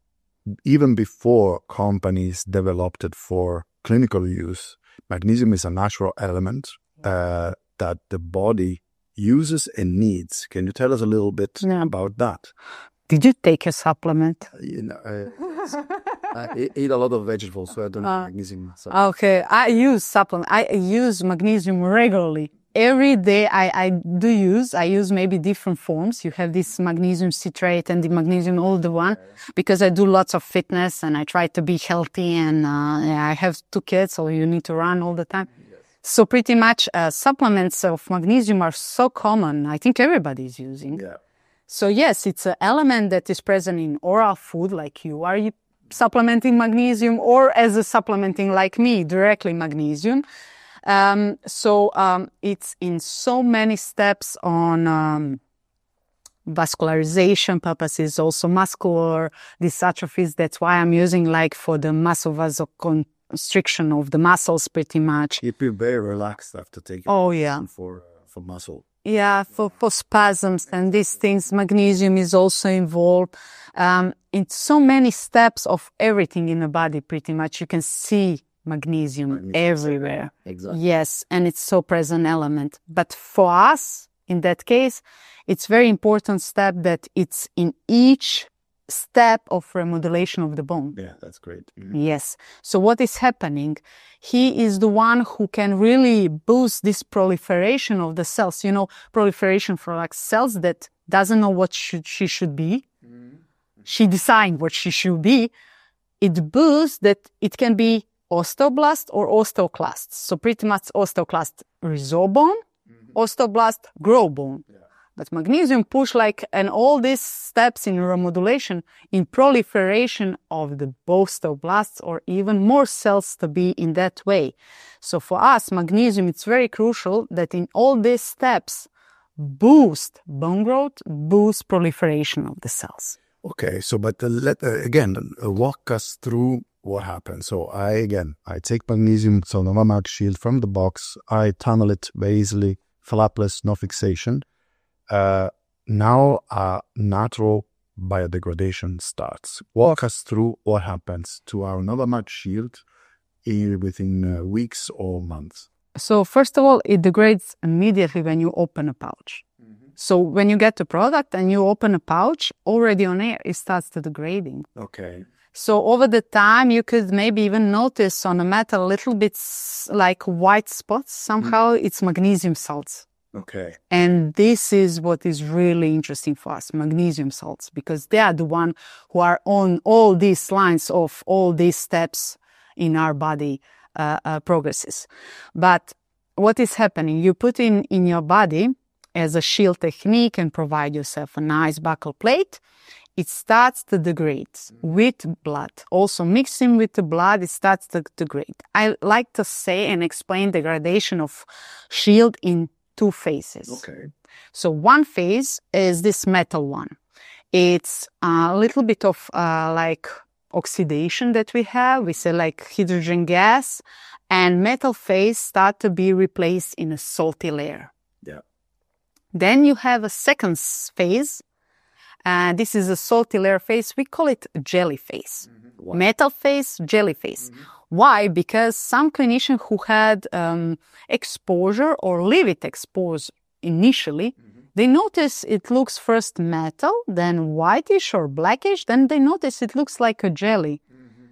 even before companies developed it for clinical use, magnesium is a natural element uh, that the body uses and needs. Can you tell us a little bit yeah. about that? Did you take a supplement? You know, uh, I eat a lot of vegetables, so I don't uh, have magnesium. So. Okay, I use supplement. I use magnesium regularly. Every day I, I do use, I use maybe different forms. You have this magnesium citrate and the magnesium all the one because I do lots of fitness and I try to be healthy and uh, I have two kids, so you need to run all the time. Yes. So pretty much uh, supplements of magnesium are so common. I think everybody is using. Yeah. So yes, it's an element that is present in oral food like you. Are you supplementing magnesium or as a supplementing like me, directly magnesium? Um, so um, it's in so many steps on um, vascularization purposes, also muscular dystrophies. That's why I'm using like for the muscle vasoconstriction of the muscles pretty much. You feel very relaxed after taking Oh, yeah. for uh, for muscle. Yeah, for, for spasms and these things, magnesium is also involved. Um, in so many steps of everything in the body, pretty much, you can see magnesium, Magnesium. everywhere. Exactly. Yes, and it's so present element. But for us, in that case, it's very important step that it's in each step of remodulation of the bone. Yeah, that's great. Mhm. Yes. So what is happening? He is the one who can really boost this proliferation of the cells. You know, proliferation for like cells that doesn't know what should, she should be. She decides what she should be. It boosts that it can be osteoblast or osteoclast. So pretty much osteoclast resorb bone, osteoblast grow bone. But magnesium push like, and all these steps in remodulation, in proliferation of the osteoblasts or even more cells to be in that way. So for us, magnesium, it's very crucial that in all these steps, boost bone growth, boost proliferation of the cells. Okay, so but uh, let uh, again uh, walk us through what happens. So I again I take magnesium so Novamag Shield from the box. I tunnel it very easily, flapless, no fixation. Uh, now uh, natural biodegradation starts. Walk us through what happens to our Novamag Shield in, within uh, weeks or months. So first of all, it degrades immediately when you open a pouch. So when you get the product and you open a pouch, already on air, it starts to degrading. Okay. So over the time, you could maybe even notice on a metal a little bit s- like white spots. Somehow it's magnesium salts. Okay. And this is what is really interesting for us, magnesium salts, because they are the one who are on all these lines of all these steps in our body uh, uh, progresses. But what is happening? You put in, in your body as a shield technique and provide yourself a nice buccal plate. It starts to degrade with blood. Also mixing with the blood, it starts to degrade. I like to say and explain degradation of shield in two phases. Okay. So one phase is this metal one. It's a little bit of uh, like oxidation that we have. We say like hydrogen gas, and metal phase start to be replaced in a salty layer. Yeah. Then you have a second s- phase. And this is a salty layer phase. We call it jelly phase. Wow. Metal phase, jelly phase. Why? Because some clinician who had um, exposure or leave it exposed initially, they notice it looks first metal, then whitish or blackish, then they notice it looks like a jelly.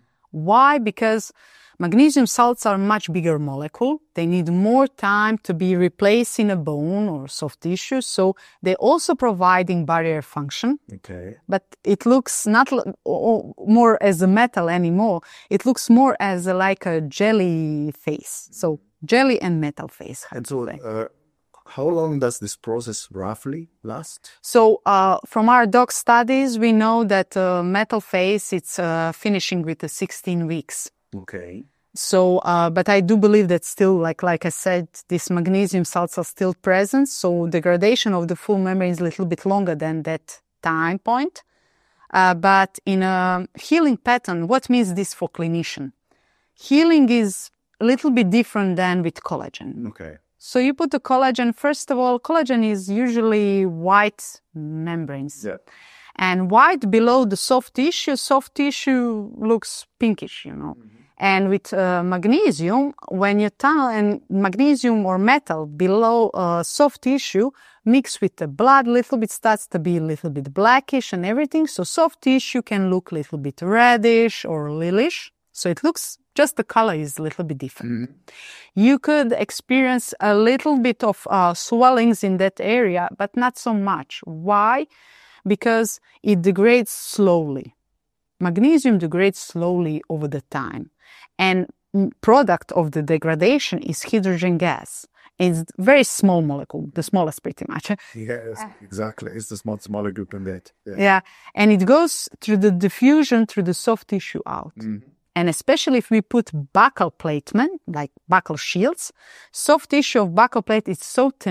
Why? Because magnesium salts are much bigger molecule. They need more time to be replaced in a bone or soft tissue. So they're also providing barrier function. Okay. But it looks not l- o- more as a metal anymore. It looks more as a, like a jelly phase. So jelly and metal phase. And so, uh, how long does this process roughly last? So uh, from our dog studies, we know that uh, metal phase, it's uh, finishing with the sixteen weeks. Okay. So, uh, but I do believe that still, like like I said, these magnesium salts are still present. So degradation of the full membrane is a little bit longer than that time point. Uh, but in a healing pattern, what means this for clinician? Healing is a little bit different than with collagen. Okay. So you put the collagen, first of all, collagen is usually white membranes. Yeah. And white below the soft tissue, soft tissue looks pinkish, you know. And with uh, magnesium, when you tunnel and magnesium or metal below uh, soft tissue mixed with the blood, little bit starts to be a little bit blackish and everything. So soft tissue can look a little bit reddish or lilish. So it looks, just the color is a little bit different. You could experience a little bit of uh, swellings in that area, but not so much. Why? Because it degrades slowly. Magnesium degrades slowly over the time. And mm, product of the degradation is hydrogen gas. It's very small molecule, the smallest pretty much. Yes, exactly. It's the smallest molecule in that. Yeah. Yeah. And it goes through the diffusion through the soft tissue out. And especially if we put buccal placement, like buccal shields, soft tissue of buccal plate is so thin.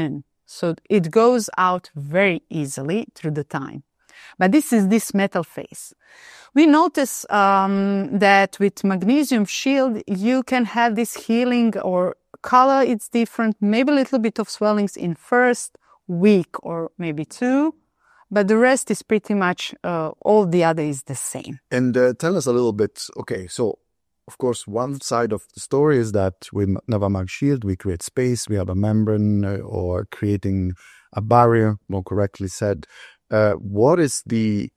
So it goes out very easily through the time. But this is this metal phase. We notice um, that with magnesium shield, you can have this healing or color. It's different, maybe a little bit of swellings in first week or maybe two, but the rest is pretty much, uh, all the other is the same. And uh, tell us a little bit, okay, so of course, one side of the story is that with Novamag Shield, we create space, we have a membrane uh, or creating a barrier, more correctly said. Uh, what is the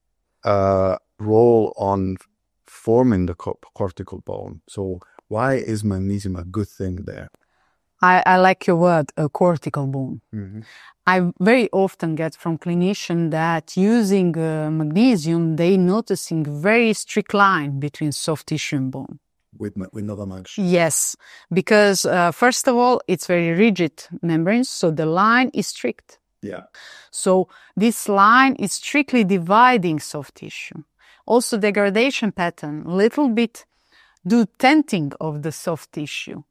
uh, role on forming the co- cortical bone? So why is magnesium a good thing there? I, I like your word, a cortical bone. Mm-hmm. I very often get from clinicians that using uh, magnesium, they noticing very strict line between soft tissue and bone. With, with Novamag Shield? Yes, because uh, first of all, it's very rigid membranes, so the line is strict. Yeah. So this line is strictly dividing soft tissue. Also degradation pattern, little bit do tenting of the soft tissue.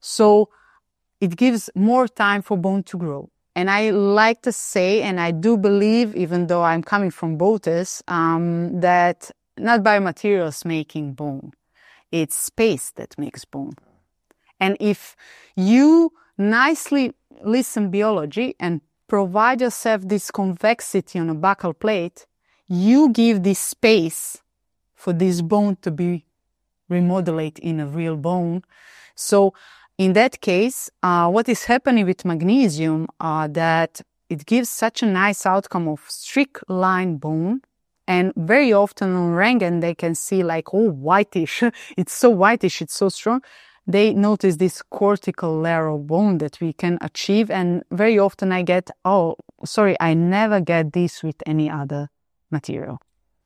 So it gives more time for bone to grow. And I like to say, and I do believe, even though I'm coming from Botes, um, that not biomaterials making bone. It's space that makes bone. And if you nicely listen biology and provide yourself this convexity on a buccal plate, you give this space for this bone to be remodeled in a real bone. So in that case, uh, what is happening with magnesium uh, that it gives such a nice outcome of strict line bone. And very often on Röntgen, they can see like, oh, whitish. It's so whitish, it's so strong. They notice this cortical layer of bone that we can achieve. And very often I get, oh, sorry, I never get this with any other material.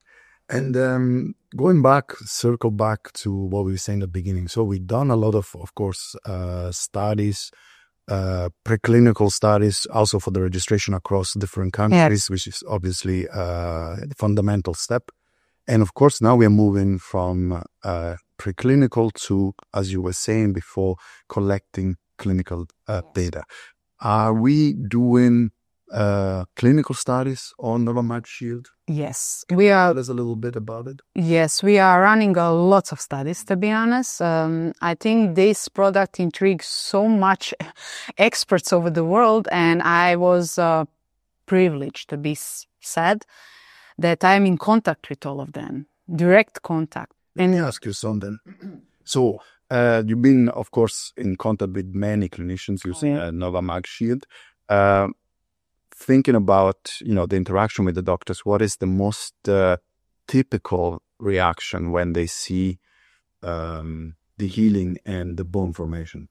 And um, going back, circle back to what we were saying at the beginning. So we've done a lot of, of course, uh, studies, uh, preclinical studies, also for the registration across different countries, yeah. which is obviously uh, a fundamental step. And of course, now we are moving from uh, preclinical to, as you were saying before, collecting clinical uh, data. Are we doing uh, clinical studies on Novamag Shield? Yes, we are. Tell us a little bit about it. Yes, we are running a lot of studies, to be honest. Um, I think this product intrigues so much experts over the world, and I was uh, privileged to be said that I'm in contact with all of them, direct contact. Let me ask you something. So, uh, you've been, of course, in contact with many clinicians using uh, Novamag Shield. Uh, thinking about, you know, the interaction with the doctors, what is the most uh, typical reaction when they see um, the healing and the bone formation?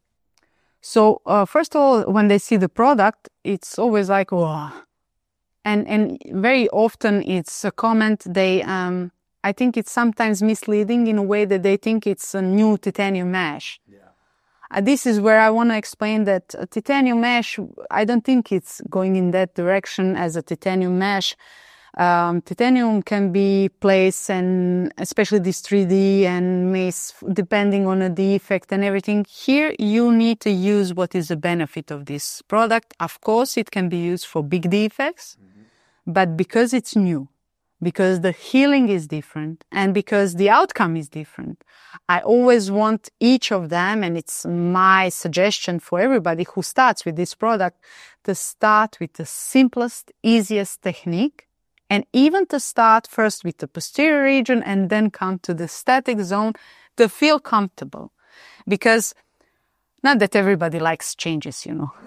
So, uh, first of all, when they see the product, it's always like, oh. And, and very often it's a comment they... Um, I think it's sometimes misleading in a way that they think it's a new titanium mesh. Yeah. Uh, this is where I want to explain that a titanium mesh, I don't think it's going in that direction as a titanium mesh. Um, titanium can be placed, and especially this three D and mace, depending on the defect and everything. Here, you need to use what is the benefit of this product. Of course, it can be used for big defects, mm-hmm. but because it's new, because the healing is different, and because the outcome is different, I always want each of them, and it's my suggestion for everybody who starts with this product, to start with the simplest, easiest technique, and even to start first with the posterior region and then come to the static zone to feel comfortable. Because not that everybody likes changes, you know.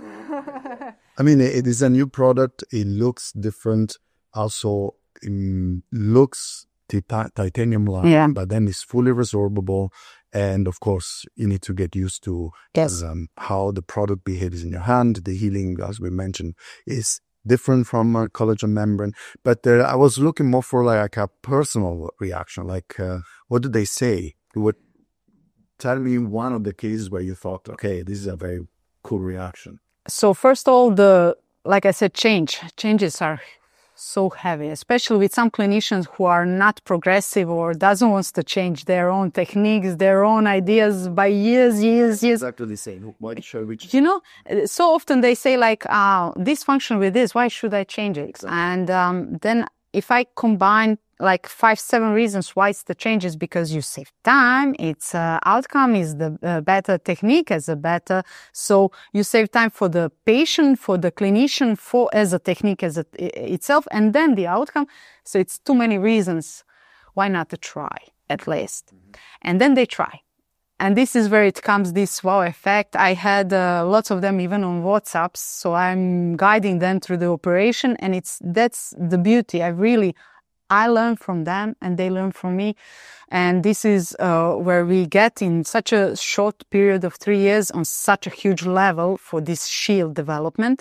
I mean, it is a new product. It looks different. Also, it looks tita- titanium like, yeah. but then it's fully resorbable. And of course, you need to get used to yes. um, how the product behaves in your hand. The healing, as we mentioned, is different from a collagen membrane. But uh, I was looking more for like a personal reaction. Like, uh, what did they say? Would tell me one of the cases where you thought, okay, this is a very cool reaction. So first of all, the like I said, change changes are so heavy, especially with some clinicians who are not progressive or doesn't want to change their own techniques, their own ideas by years, years, years. Exactly the same. Why should we? You know, so often they say like, ah, this function with this, why should I change it? Exactly. And um, then if I combine like five, seven reasons why it's the change is because you save time, its uh, outcome is the uh, better technique as a better, so you save time for the patient, for the clinician, for as a technique as a, itself, and then the outcome. So it's too many reasons. Why not to try at least? Mm-hmm. And then they try. And this is where it comes, this wow effect. I had uh, lots of them even on WhatsApps, so I'm guiding them through the operation, and it's that's the beauty. I really, I learn from them and they learn from me. And this is uh, where we get in such a short period of three years on such a huge level for this shield development,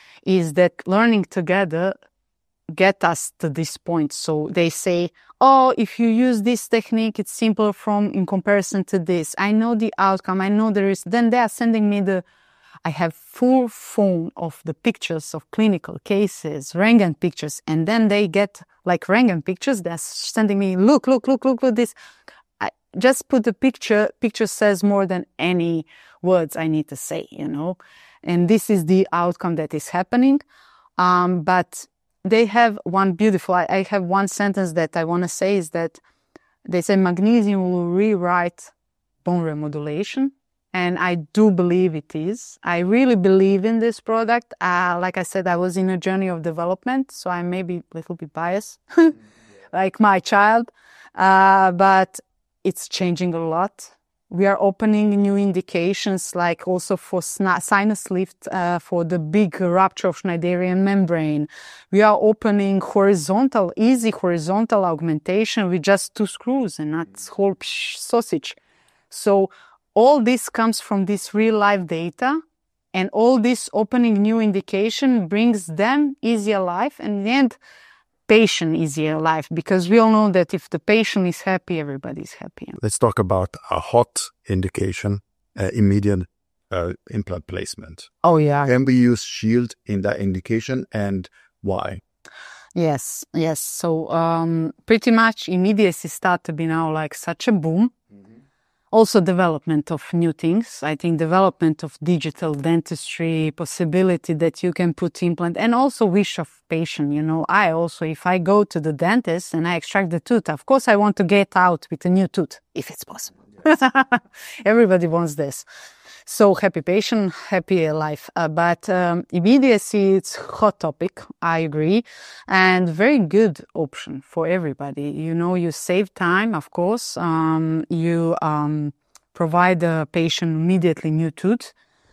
is that learning together get us to this point. So they say, oh, if you use this technique, it's simpler from in comparison to this. I know the outcome. I know there is, then they are sending me the, I have full phone of the pictures of clinical cases, Röntgen pictures, and then they get like Röntgen pictures. They're sending me, look, look, look, look at this. I just put the picture. Picture says more than any words I need to say, you know. And this is the outcome that is happening. Um, but they have one beautiful, I, I have one sentence that I want to say is that they say magnesium will rewrite bone remodulation. And I do believe it is. I really believe in this product. Uh, like I said, I was in a journey of development, so I may be a little bit biased, like my child. Uh, but it's changing a lot. We are opening new indications, like also for sinus lift, uh, for the big rupture of Schneiderian membrane. We are opening horizontal, easy horizontal augmentation with just two screws and not whole sausage. So all this comes from this real life data, and all this opening new indication brings them easier life, and in the end, patient easier life, because we all know that if the patient is happy, everybody's happy. Let's talk about a hot indication, uh, immediate uh, implant placement. Oh, yeah. Can we use Shield in that indication, and why? Yes, yes. So um, pretty much immediacy start to be now like such a boom. Mm-hmm. Also development of new things. I think development of digital dentistry, possibility that you can put implant, and also wish of patient. You know, I also, if I go to the dentist and I extract the tooth, of course I want to get out with a new tooth, if it's possible. Yes. Everybody wants this. So happy patient, happy life. Uh, but um, immediacy, it's hot topic, I agree, and very good option for everybody. You know, you save time, of course. Um, you um, provide the patient immediately new tooth.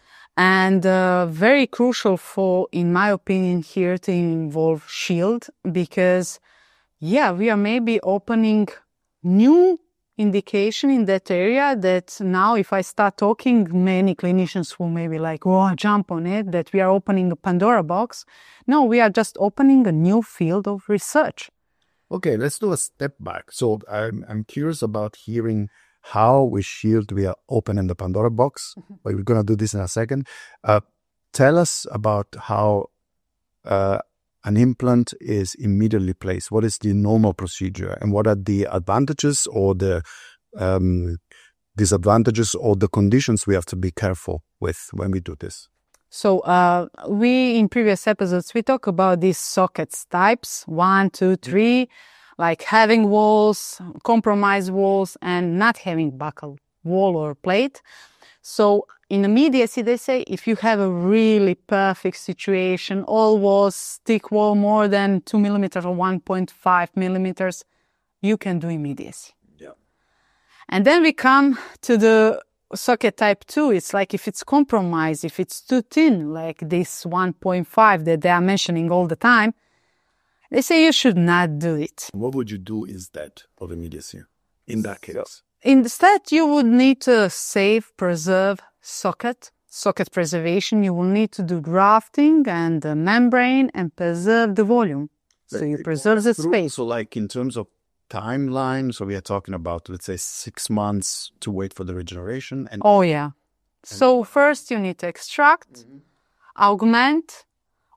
And uh, very crucial for, in my opinion, here to involve Shield, because, yeah, we are maybe opening new indication in that area that now if I start talking, many clinicians will maybe like, oh, jump on it, that we are opening a Pandora box. No, we are just opening a new field of research. Okay, let's do a step back. So I'm, I'm curious about hearing how with Shield we are opening the Pandora box. But we're going to do this in a second. Uh, tell us about how uh, an implant is immediately placed. What is the normal procedure, and what are the advantages or the um, disadvantages or the conditions we have to be careful with when we do this? So uh, we, in previous episodes, we talk about these sockets types, one, two, three, like having walls, compromised walls, and not having buccal wall or plate. So in immediacy, they say if you have a really perfect situation, all walls, thick wall more than two millimeters or one point five millimeters, you can do immediacy. Yeah. And then we come to the socket type two. It's like if it's compromised, if it's too thin, like this one point five that they are mentioning all the time, they say you should not do it. What would you do instead of immediacy in that case? Instead, you would need to save, preserve socket, socket preservation. You will need to do grafting and the membrane and preserve the volume. So you preserve the space. So like in terms of timeline, so we are talking about, let's say, six months to wait for the regeneration. And oh, yeah. So first you need to extract, mm-hmm. augment.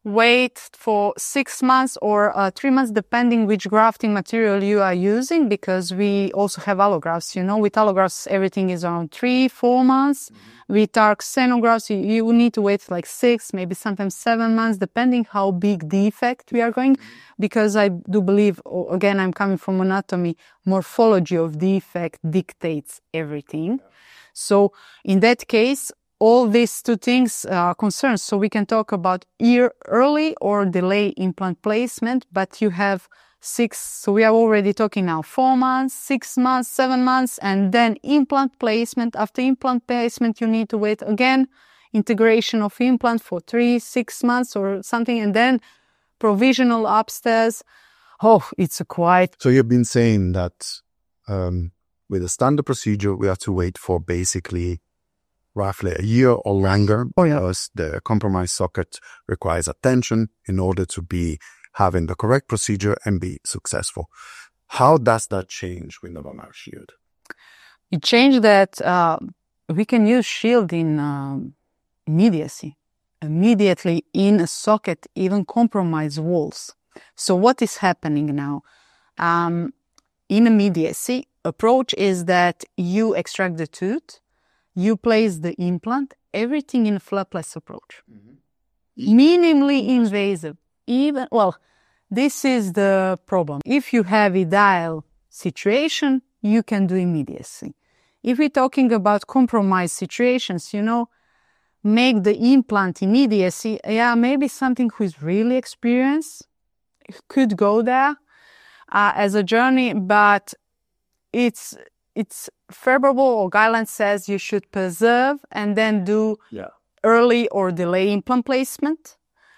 wait for six months or uh, three months, depending which grafting material you are using, because we also have allografts. You know, with allografts, everything is around three, four months. Mm-hmm. With our xenografts, you, you need to wait like six, maybe sometimes seven months, depending how big defect we are going. Mm-hmm. Because I do believe, again, I'm coming from anatomy, morphology of defect dictates everything. Yeah. So in that case, all these two things are concerns. So we can talk about ear early or delay implant placement, but you have six, so we are already talking now four months, six months, seven months, and then implant placement. After implant placement, you need to wait again, integration of implant for three, six months or something, and then provisional upstairs. Oh, it's a quite... So you've been saying that um, with a standard procedure, we have to wait for basically roughly a year or longer, oh, yeah. because the compromised socket requires attention in order to be having the correct procedure and be successful. How does that change with Novamar Shield? It changed that uh, we can use Shield in uh, immediacy, immediately in a socket, even compromised walls. So what is happening now? Um, in immediacy, approach is that you extract the tooth, you place the implant, everything in a flapless approach. Mm-hmm. Minimally invasive. Even, well, this is the problem. If you have ideal situation, you can do immediacy. If we're talking about compromised situations, you know, make the implant immediacy, yeah, maybe something who is really experienced could go there uh, as a journey, but it's it's favorable, or guideline says you should preserve and then do yeah. early or delay implant placement.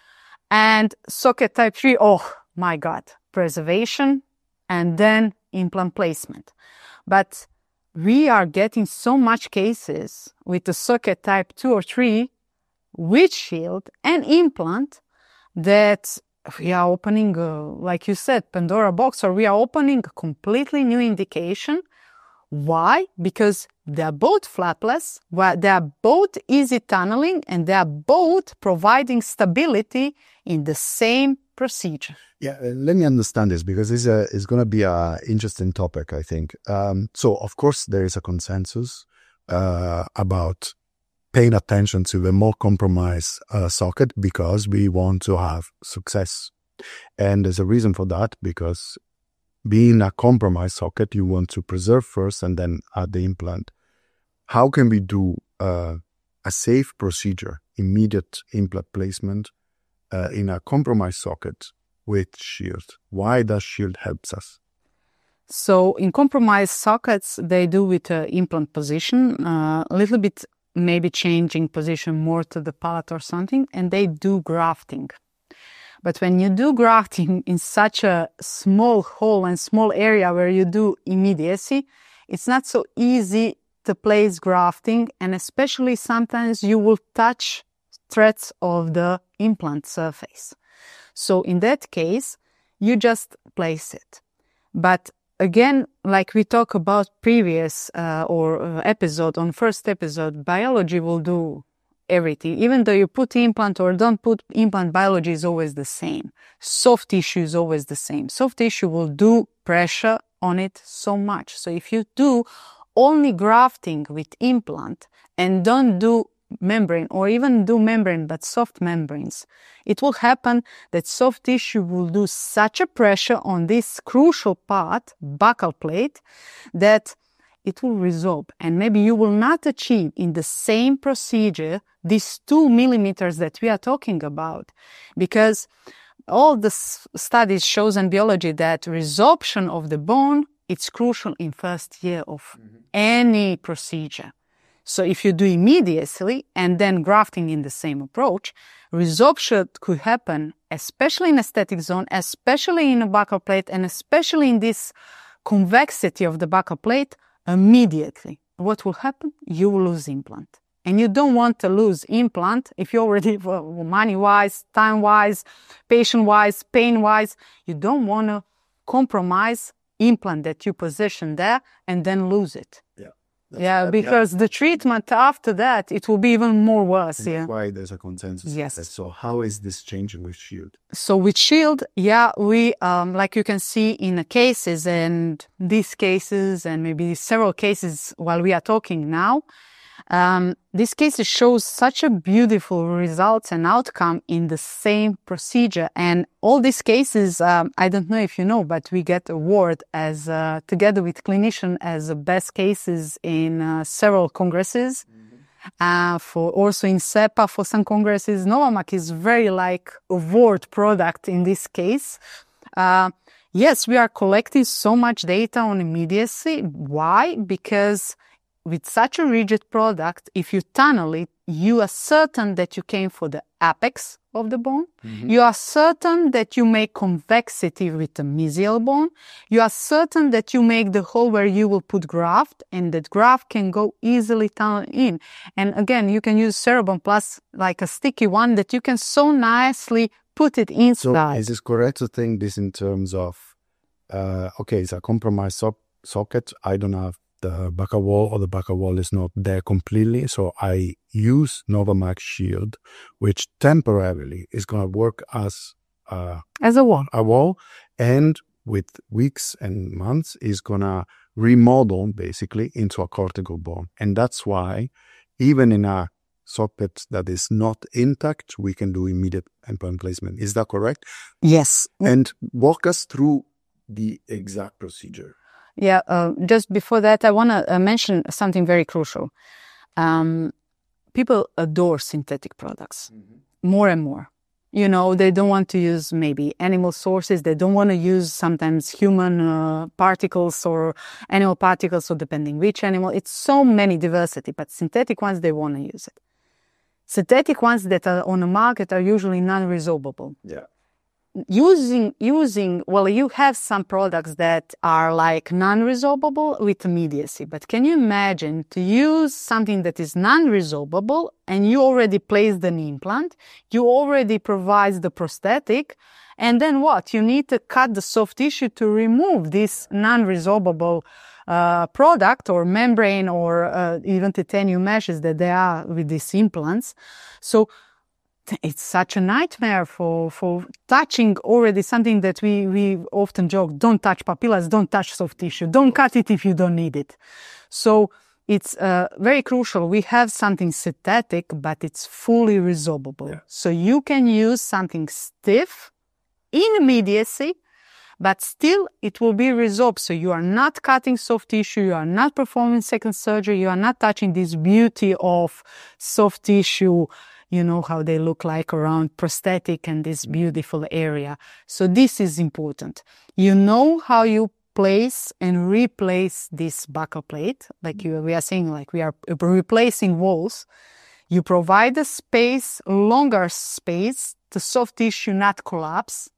And socket type three, oh my God, preservation and then implant placement. But we are getting so much cases with the socket type two or three with Shield and implant that we are opening, a, like you said, Pandora box, or we are opening a completely new indication. Why? Because they are both flapless, they are both easy tunneling, and they are both providing stability in the same procedure. Yeah, let me understand this, because this uh, is going to be an interesting topic, I think. Um, so, of course, there is a consensus uh, about paying attention to the more compromised uh, socket, because we want to have success. And there's a reason for that, because being a compromised socket, you want to preserve first and then add the implant. How can we do uh, a safe procedure, immediate implant placement uh, in a compromised socket with Shield? Why does Shield helps us? So in compromised sockets, they do with uh, implant position, uh, a little bit maybe changing position more to the palate or something, and they do grafting. But when you do grafting in such a small hole and small area where you do immediacy, it's not so easy to place grafting, and especially sometimes you will touch threads of the implant surface. So in that case, you just place it. But again, like we talked about previous uh, or uh, episode, on first episode, biology will do everything. Even though you put implant or don't put implant, biology is always the same. Soft tissue is always the same. Soft tissue will do pressure on it so much. So if you do only grafting with implant and don't do membrane, or even do membrane but soft membranes, it will happen that soft tissue will do such a pressure on this crucial part, buccal plate, that it will resorb, and maybe you will not achieve in the same procedure these two millimeters that we are talking about, because all the studies shows in biology that resorption of the bone, it's crucial in first year of mm-hmm. any procedure. So if you do immediately and then grafting in the same approach, resorption could happen, especially in aesthetic zone, especially in a buccal plate, and especially in this convexity of the buccal plate, immediately. What will happen? You will lose implant. And you don't want to lose implant if you already, well, money-wise, time-wise, patient-wise, pain-wise, you don't want to compromise implant that you position there and then lose it. Yeah. Yeah, because yeah. the treatment after that, it will be even more worse. That's yeah. why there's a consensus. Yes. So how is this changing with Shield? So with Shield, yeah, we, um, like you can see in the cases and these cases and maybe several cases while we are talking now, um, these cases shows such a beautiful results and outcome in the same procedure. And all these cases, um, I don't know if you know, but we get award as, uh, together with clinician as the best cases in uh, several congresses. Mm-hmm. uh, for also in SEPA for some congresses. Novamag is very like award product in this case. Uh, yes, we are collecting so much data on immediacy. Why? Because with such a rigid product, if you tunnel it, you are certain that you came for the apex of the bone. Mm-hmm. You are certain that you make convexity with the mesial bone. You are certain that you make the hole where you will put graft, and that graft can go easily tunnel in. And again, you can use Cerebond Plus like a sticky one that you can so nicely put it inside. So is it correct to think this in terms of, uh, okay, it's a compromised so- socket. I don't have the back wall, or the back wall is not there completely. So I use Novamag Shield, which temporarily is going to work as uh, as a wall. A wall, and with weeks and months is going to remodel basically into a cortical bone. And that's why even in a socket that is not intact, we can do immediate implant placement. Is that correct? Yes. And walk us through the exact procedure. Yeah, uh, just before that, I want to uh, mention something very crucial. Um, people adore synthetic products mm-hmm. more and more. You know, they don't want to use maybe animal sources. They don't want to use sometimes human uh, particles or animal particles, so depending which animal. It's so many diversity, but synthetic ones, they want to use it. Synthetic ones that are on the market are usually non-resorbable. Yeah. Using, using, well, you have some products that are like non-resorbable with immediacy, but can you imagine to use something that is non-resorbable and you already placed an implant, you already provide the prosthetic, and then what? You need to cut the soft tissue to remove this non-resorbable uh, product or membrane or uh, even titanium meshes that they are with these implants. So it's such a nightmare for, for touching already something that we, we often joke, don't touch papillas, don't touch soft tissue, don't cut it if you don't need it. So it's uh, very crucial. We have something synthetic, but it's fully resorbable. Yeah. So you can use something stiff in immediacy, but still it will be resorbed. So you are not cutting soft tissue, you are not performing second surgery, you are not touching this beauty of soft tissue. You know how they look like around prosthetic and this beautiful area. So this is important. You know how you place and replace this buccal plate. Like you, we are saying, like we are replacing walls. You provide a space, longer space, the soft tissue not collapse.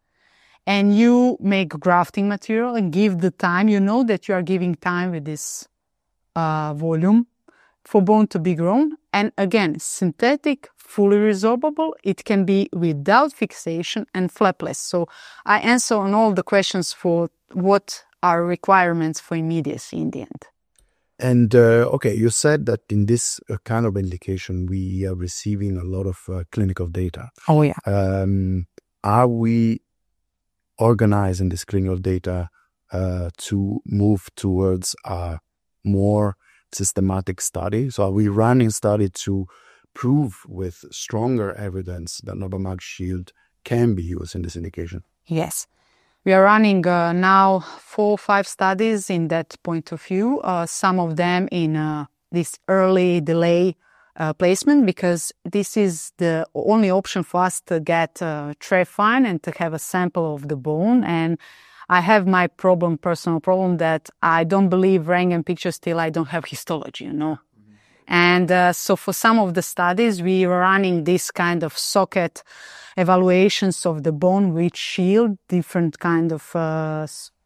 And you make grafting material and give the time. You know that you are giving time with this uh, volume for bone to be grown. And again, synthetic, fully resorbable, it can be without fixation and flapless. So I answer on all the questions for what are requirements for immediacy in the end. And uh, okay, you said that in this uh, kind of indication, we are receiving a lot of uh, clinical data. Oh, yeah. Um, are we organizing this clinical data uh, to move towards a more systematic study? So are we running study to prove with stronger evidence that Novamag Shield can be used in this indication? Yes. We are running uh, now four or five studies in that point of view, uh, some of them in uh, this early delay uh, placement, because this is the only option for us to get uh, TREFINE and to have a sample of the bone. And I have my problem, personal problem, that I don't believe Röntgen pictures till I don't have histology, you know. Mm-hmm. And uh, so for some of the studies, we are running this kind of socket evaluations of the bone with Shield, different kind of, uh,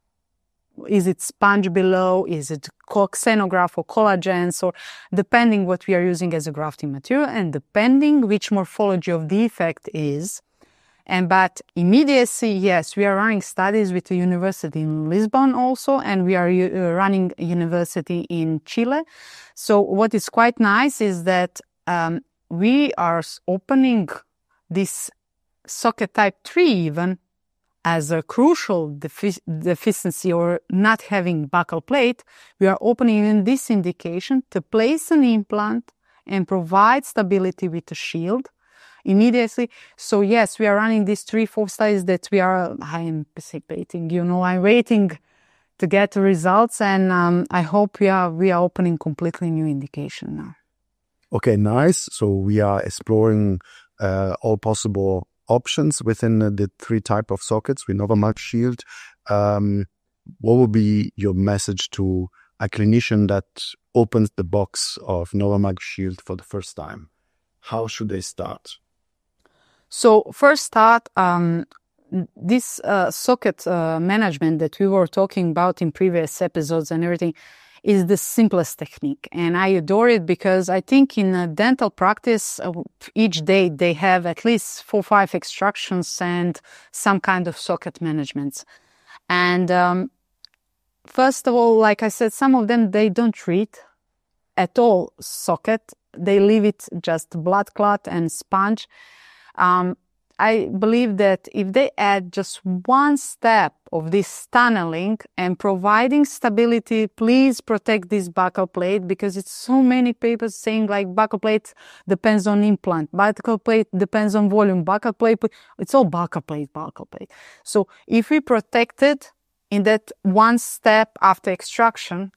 is it sponge below, is it xenograph or collagens, or depending what we are using as a grafting material and depending which morphology of defect is. And but immediacy, yes, we are running studies with the university in Lisbon also, and we are uh, running a university in Chile. So what is quite nice is that um, we are opening this socket type three even as a crucial defi deficiency or not having buccal plate. We are opening in this indication to place an implant and provide stability with a shield immediately. So yes, we are running these three, four studies that we are, I'm anticipating, you know, I'm waiting to get the results, and um, I hope we are, we are opening completely new indication now. Okay, nice. So we are exploring uh, all possible options within the three type of sockets with Novamag Shield. Um, what would be your message to a clinician that opens the box of Novamag Shield for the first time? How should they start? So first start, um, this uh, socket uh, management that we were talking about in previous episodes and everything is the simplest technique. And I adore it because I think in a dental practice, uh, each day they have at least four or five extractions and some kind of socket management. And um, first of all, like I said, some of them, they don't treat at all socket. They leave it just blood clot and sponge. Um, I believe that if they add just one step of this tunneling and providing stability, please protect this buccal plate, because it's so many papers saying like buccal plate depends on implant, buccal plate depends on volume, buccal plate, it's all buccal plate, buccal plate. So if we protect it in that one step after extraction,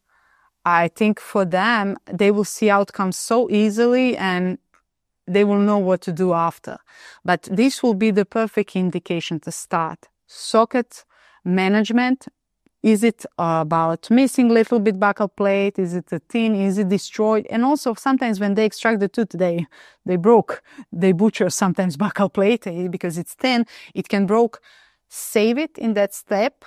I think for them, they will see outcomes so easily and they will know what to do after. But this will be the perfect indication to start. Socket management. Is it about missing a little bit buccal plate? Is it a thin? Is it destroyed? And also sometimes when they extract the tooth, they, they broke. They butcher sometimes buccal plate because it's thin. It can broke. Save it in that step.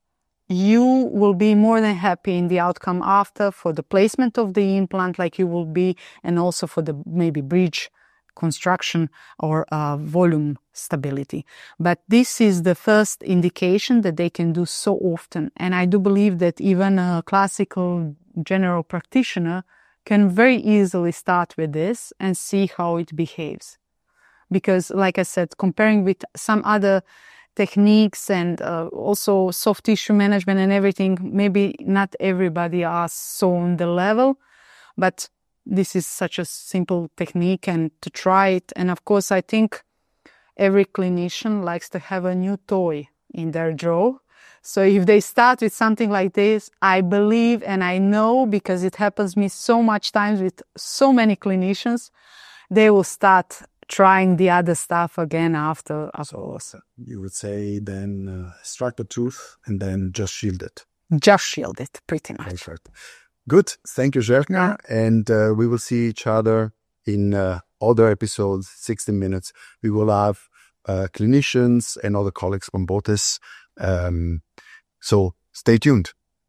You will be more than happy in the outcome after for the placement of the implant, like you will be, and also for the maybe bridge construction or uh, volume stability. But this is the first indication that they can do so often. And I do believe that even a classical general practitioner can very easily start with this and see how it behaves. Because, like I said, comparing with some other techniques and uh, also soft tissue management and everything, maybe not everybody are so on the level, but this is such a simple technique and to try it. And of course, I think every clinician likes to have a new toy in their drawer. So if they start with something like this, I believe and I know, because it happens me so much times with so many clinicians, they will start trying the other stuff again after. So, so you would say then uh, extract the tooth and then just shield it. Just shield it, pretty much. Perfect. Good. Thank you, Željka. And uh, we will see each other in uh, other episodes, sixty minutes. We will have uh, clinicians and other colleagues from Botiss. Um, so stay tuned.